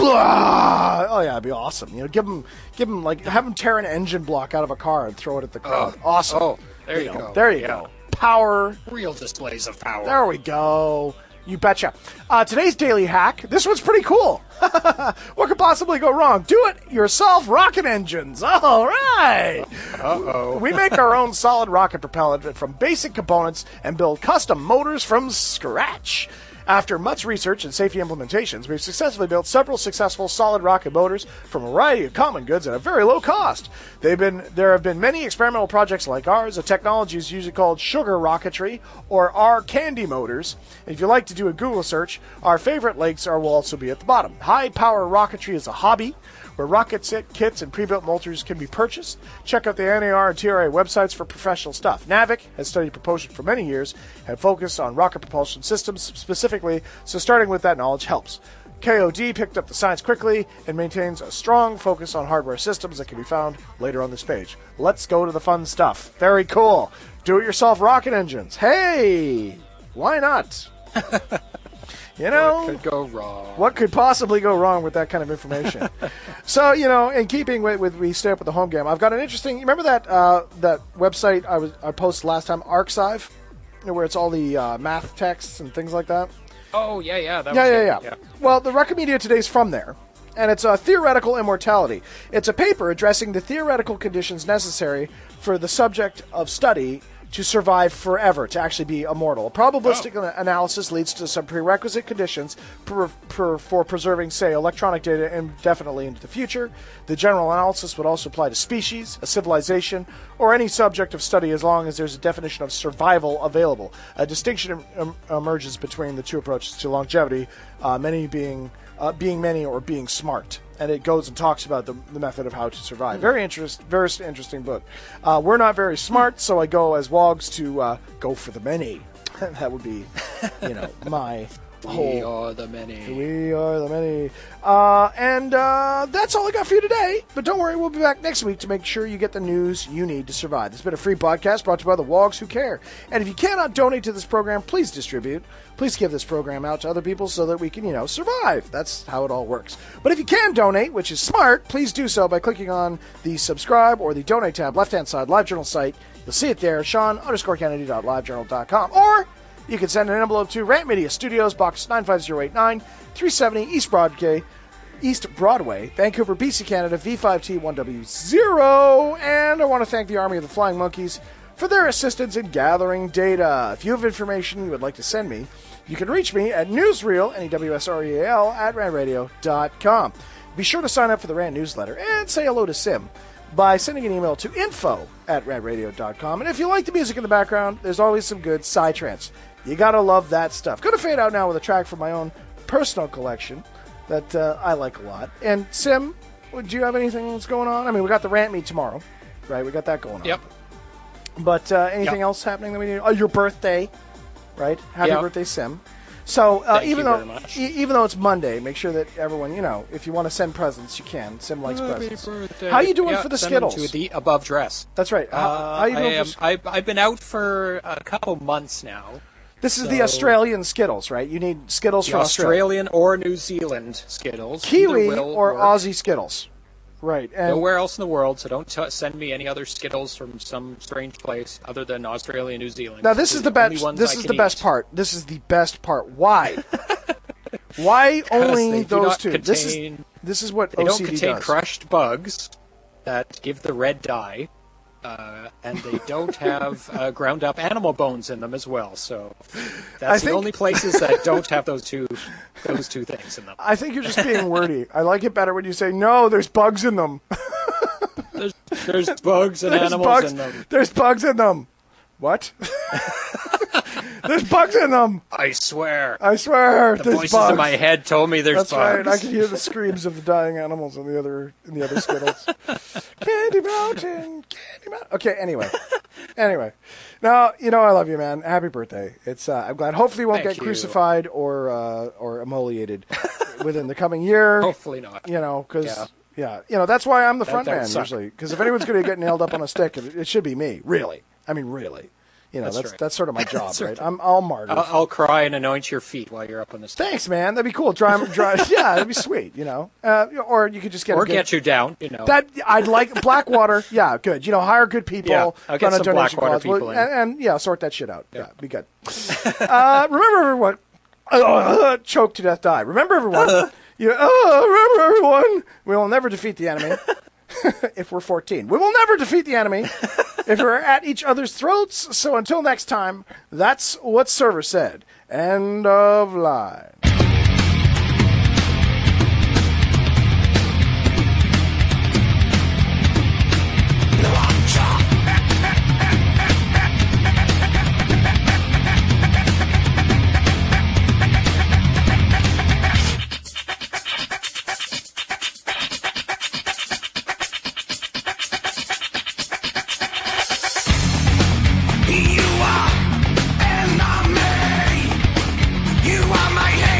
Blah! Oh, yeah, it'd be awesome. You know, give him, give him, like, have him tear an engine block out of a car and throw it at the crowd. Oh. Awesome. Oh, there you, you know, go. There you yeah. go. Power. Real displays of power. There we go. You betcha. Uh, today's daily hack, this one's pretty cool. What could possibly go wrong? Do-it-yourself rocket engines. All right. Uh-oh. We make our own solid rocket propellant from basic components and build custom motors from scratch. After much research and safety implementations, we've successfully built several successful solid rocket motors from a variety of common goods at a very low cost. They've been There have been many experimental projects like ours. The technology is usually called sugar rocketry or R candy motors. If you like to do a Google search, our favorite links are will also be at the bottom. High power rocketry is a hobby where rocket kits and pre-built motors can be purchased. Check out the N A R and T R A websites for professional stuff. NAVIC has studied propulsion for many years and focused on rocket propulsion systems specifically, so starting with that knowledge helps. K O D picked up the science quickly and maintains a strong focus on hardware systems that can be found later on this page. Let's go to the fun stuff. Very cool. Do-it-yourself rocket engines. Hey, why not? You know, what could go wrong? What could possibly go wrong with that kind of information? So, you know, in keeping with, with we stay up with the home game, I've got an interesting. You remember that uh, that website I was I posted last time, Arxiv, you know, where it's all the uh, math texts and things like that. Oh yeah, yeah, that yeah, was yeah, it. yeah, yeah. Well, the Recomedia today's from there, and it's a theoretical immortality. It's a paper addressing the theoretical conditions necessary for the subject of study to survive forever, to actually be immortal. A probabilistic oh. analysis leads to some prerequisite conditions per, per, for preserving, say, electronic data indefinitely into the future. The general analysis would also apply to species, a civilization, or any subject of study as long as there's a definition of survival available. A distinction em- emerges between the two approaches to longevity, uh, many being uh, being many or being smart. And it goes and talks about the, the method of how to survive. Very interest, very interesting book. Uh, we're not very smart, so I go as Wogs to uh, go for the many. That would be, you know, my whole... We are the many. We are the many. Uh, and uh, that's all I got for you today. But don't worry, we'll be back next week to make sure you get the news you need to survive. This has been a free podcast brought to you by the Wogs Who Care. And if you cannot donate to this program, please distribute. Please give this program out to other people so that we can, you know, survive. That's how it all works. But if you can donate, which is smart, please do so by clicking on the subscribe or the donate tab, left-hand side, LiveJournal site. You'll see it there, Sean underscore Kennedy dot live journal dot com. Or you can send an envelope to Rant Media Studios, Box nine five zero eight nine, three seventy East Broadway, East Broadway, Vancouver, B C, Canada, V five T one W zero. And I want to thank the Army of the Flying Monkeys for their assistance in gathering data. If you have information you would like to send me, You can reach me at newsreel, N E W S R E A L, at rand radio dot com. Be sure to sign up for the Rand newsletter and say hello to Sim by sending an email to info at rand radio dot com. And if you like the music in the background, there's always some good psytrance. You gotta love that stuff. Going to fade out now with a track from my own personal collection that uh, I like a lot. And Sim, do you have anything that's going on? I mean, we got the Rant Meet tomorrow, right? We got that going on. Yep. But uh, anything Yep. else happening that we need? Oh, your birthday, right? Happy Yep. birthday, Sim. So uh, Thank even you though very much. e- even though it's Monday, make sure that everyone, you know, if you want to send presents, you can. Sim likes Happy presents. birthday. How you doing Yeah, for the send them Skittles? To the above dress. That's right. How, Uh, how you doing I am, for, I've, I've been out for a couple months now. this is the so- Australian Skittles, right? You need Skittles The from Australia. Australian or New Zealand Skittles. Kiwi Either will or work. Aussie Skittles. Right. And Nowhere else in the world, so don't t- send me any other Skittles from some strange place other than Australia and New Zealand. now this Those is are the only best. ones This I is can the best eat. part. This is the best part. Why? Why only They do those not two? Contain, This is this is what they O C don't D contain does. crushed bugs that give the red dye, uh, and they don't have uh, ground up animal bones in them as well. So that's I the think- only places that don't have those two those two things in them. I think you're just being wordy. I like it better when you say no. There's bugs in them. There's, there's bugs and There's animals bugs. in them. There's bugs in them. What? There's bugs in them. I swear. I swear. The there's voices bugs. in my head told me there's That's bugs. right. I can hear the screams of the dying animals in the other in the other Skittles. Candy Mountain, Candy Mountain. Okay. Anyway, anyway. Now you know I love you, man. Happy birthday. It's uh, I'm glad. Hopefully, you won't Thank get you. crucified or uh, or immolated within the coming year. Hopefully not. You know, because. Yeah. Yeah, you know, that's why I'm the That- front that would man suck. usually. Because if anyone's going to get nailed up on a stick, it, it should be me. Really. I mean, really. You know, That's that's right. that's sort of my job, That's right? right. I'm all martyr. I'll, I'll cry and anoint your feet while you're up on the stage. Thanks, man. That'd be cool. Dry, dry. Yeah, that'd be sweet. You know, uh, or you could just get Or a good, get you down, you know. that. I'd like Blackwater. Yeah, good. You know, hire good people. Yeah, I'll get run a some donation Blackwater cause. people Well, in. and, and yeah, sort that shit out. Yeah, be good. uh, remember everyone. Uh, choke to death, die. Remember everyone. You. Oh, remember everyone. We will never defeat the enemy. If we're fourteen. We will never defeat the enemy if we're at each other's throats. So until next time, that's what Server said. End of line. You are enemy. You are my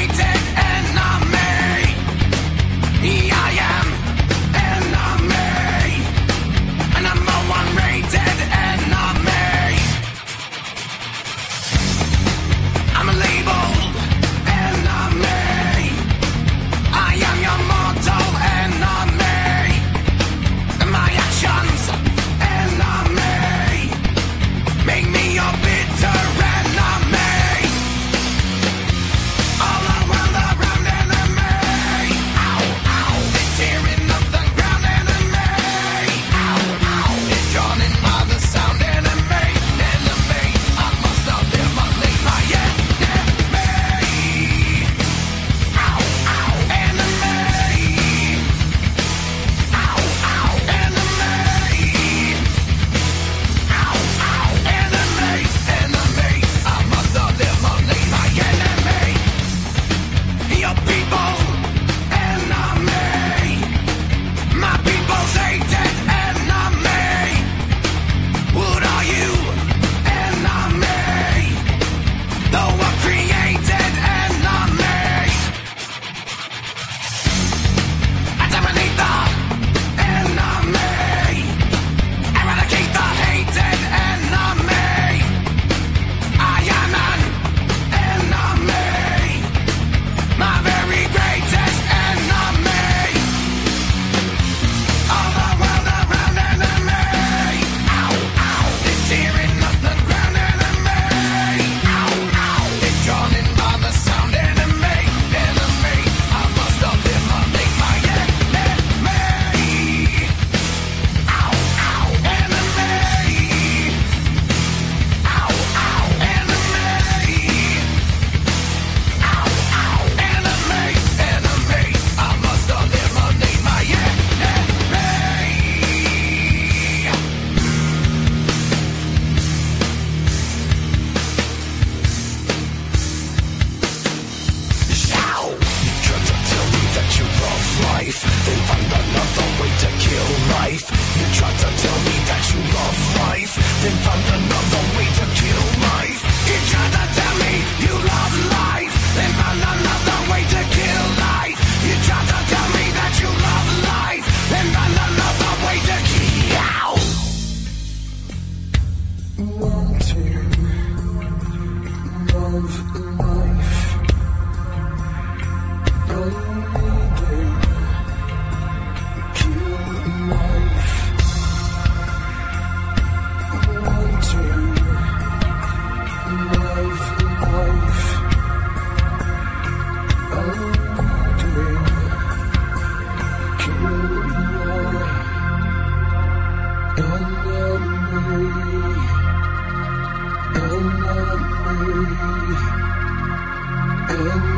Then found another way to kill life. You tried to tell me you love life. Then found another way to kill life. You tried to tell me that you love life. Then found another way to kill. Wanting love life. Unneeding kill life. Wanting love life. Unneeding kill your enemy. Enemy. Enemy.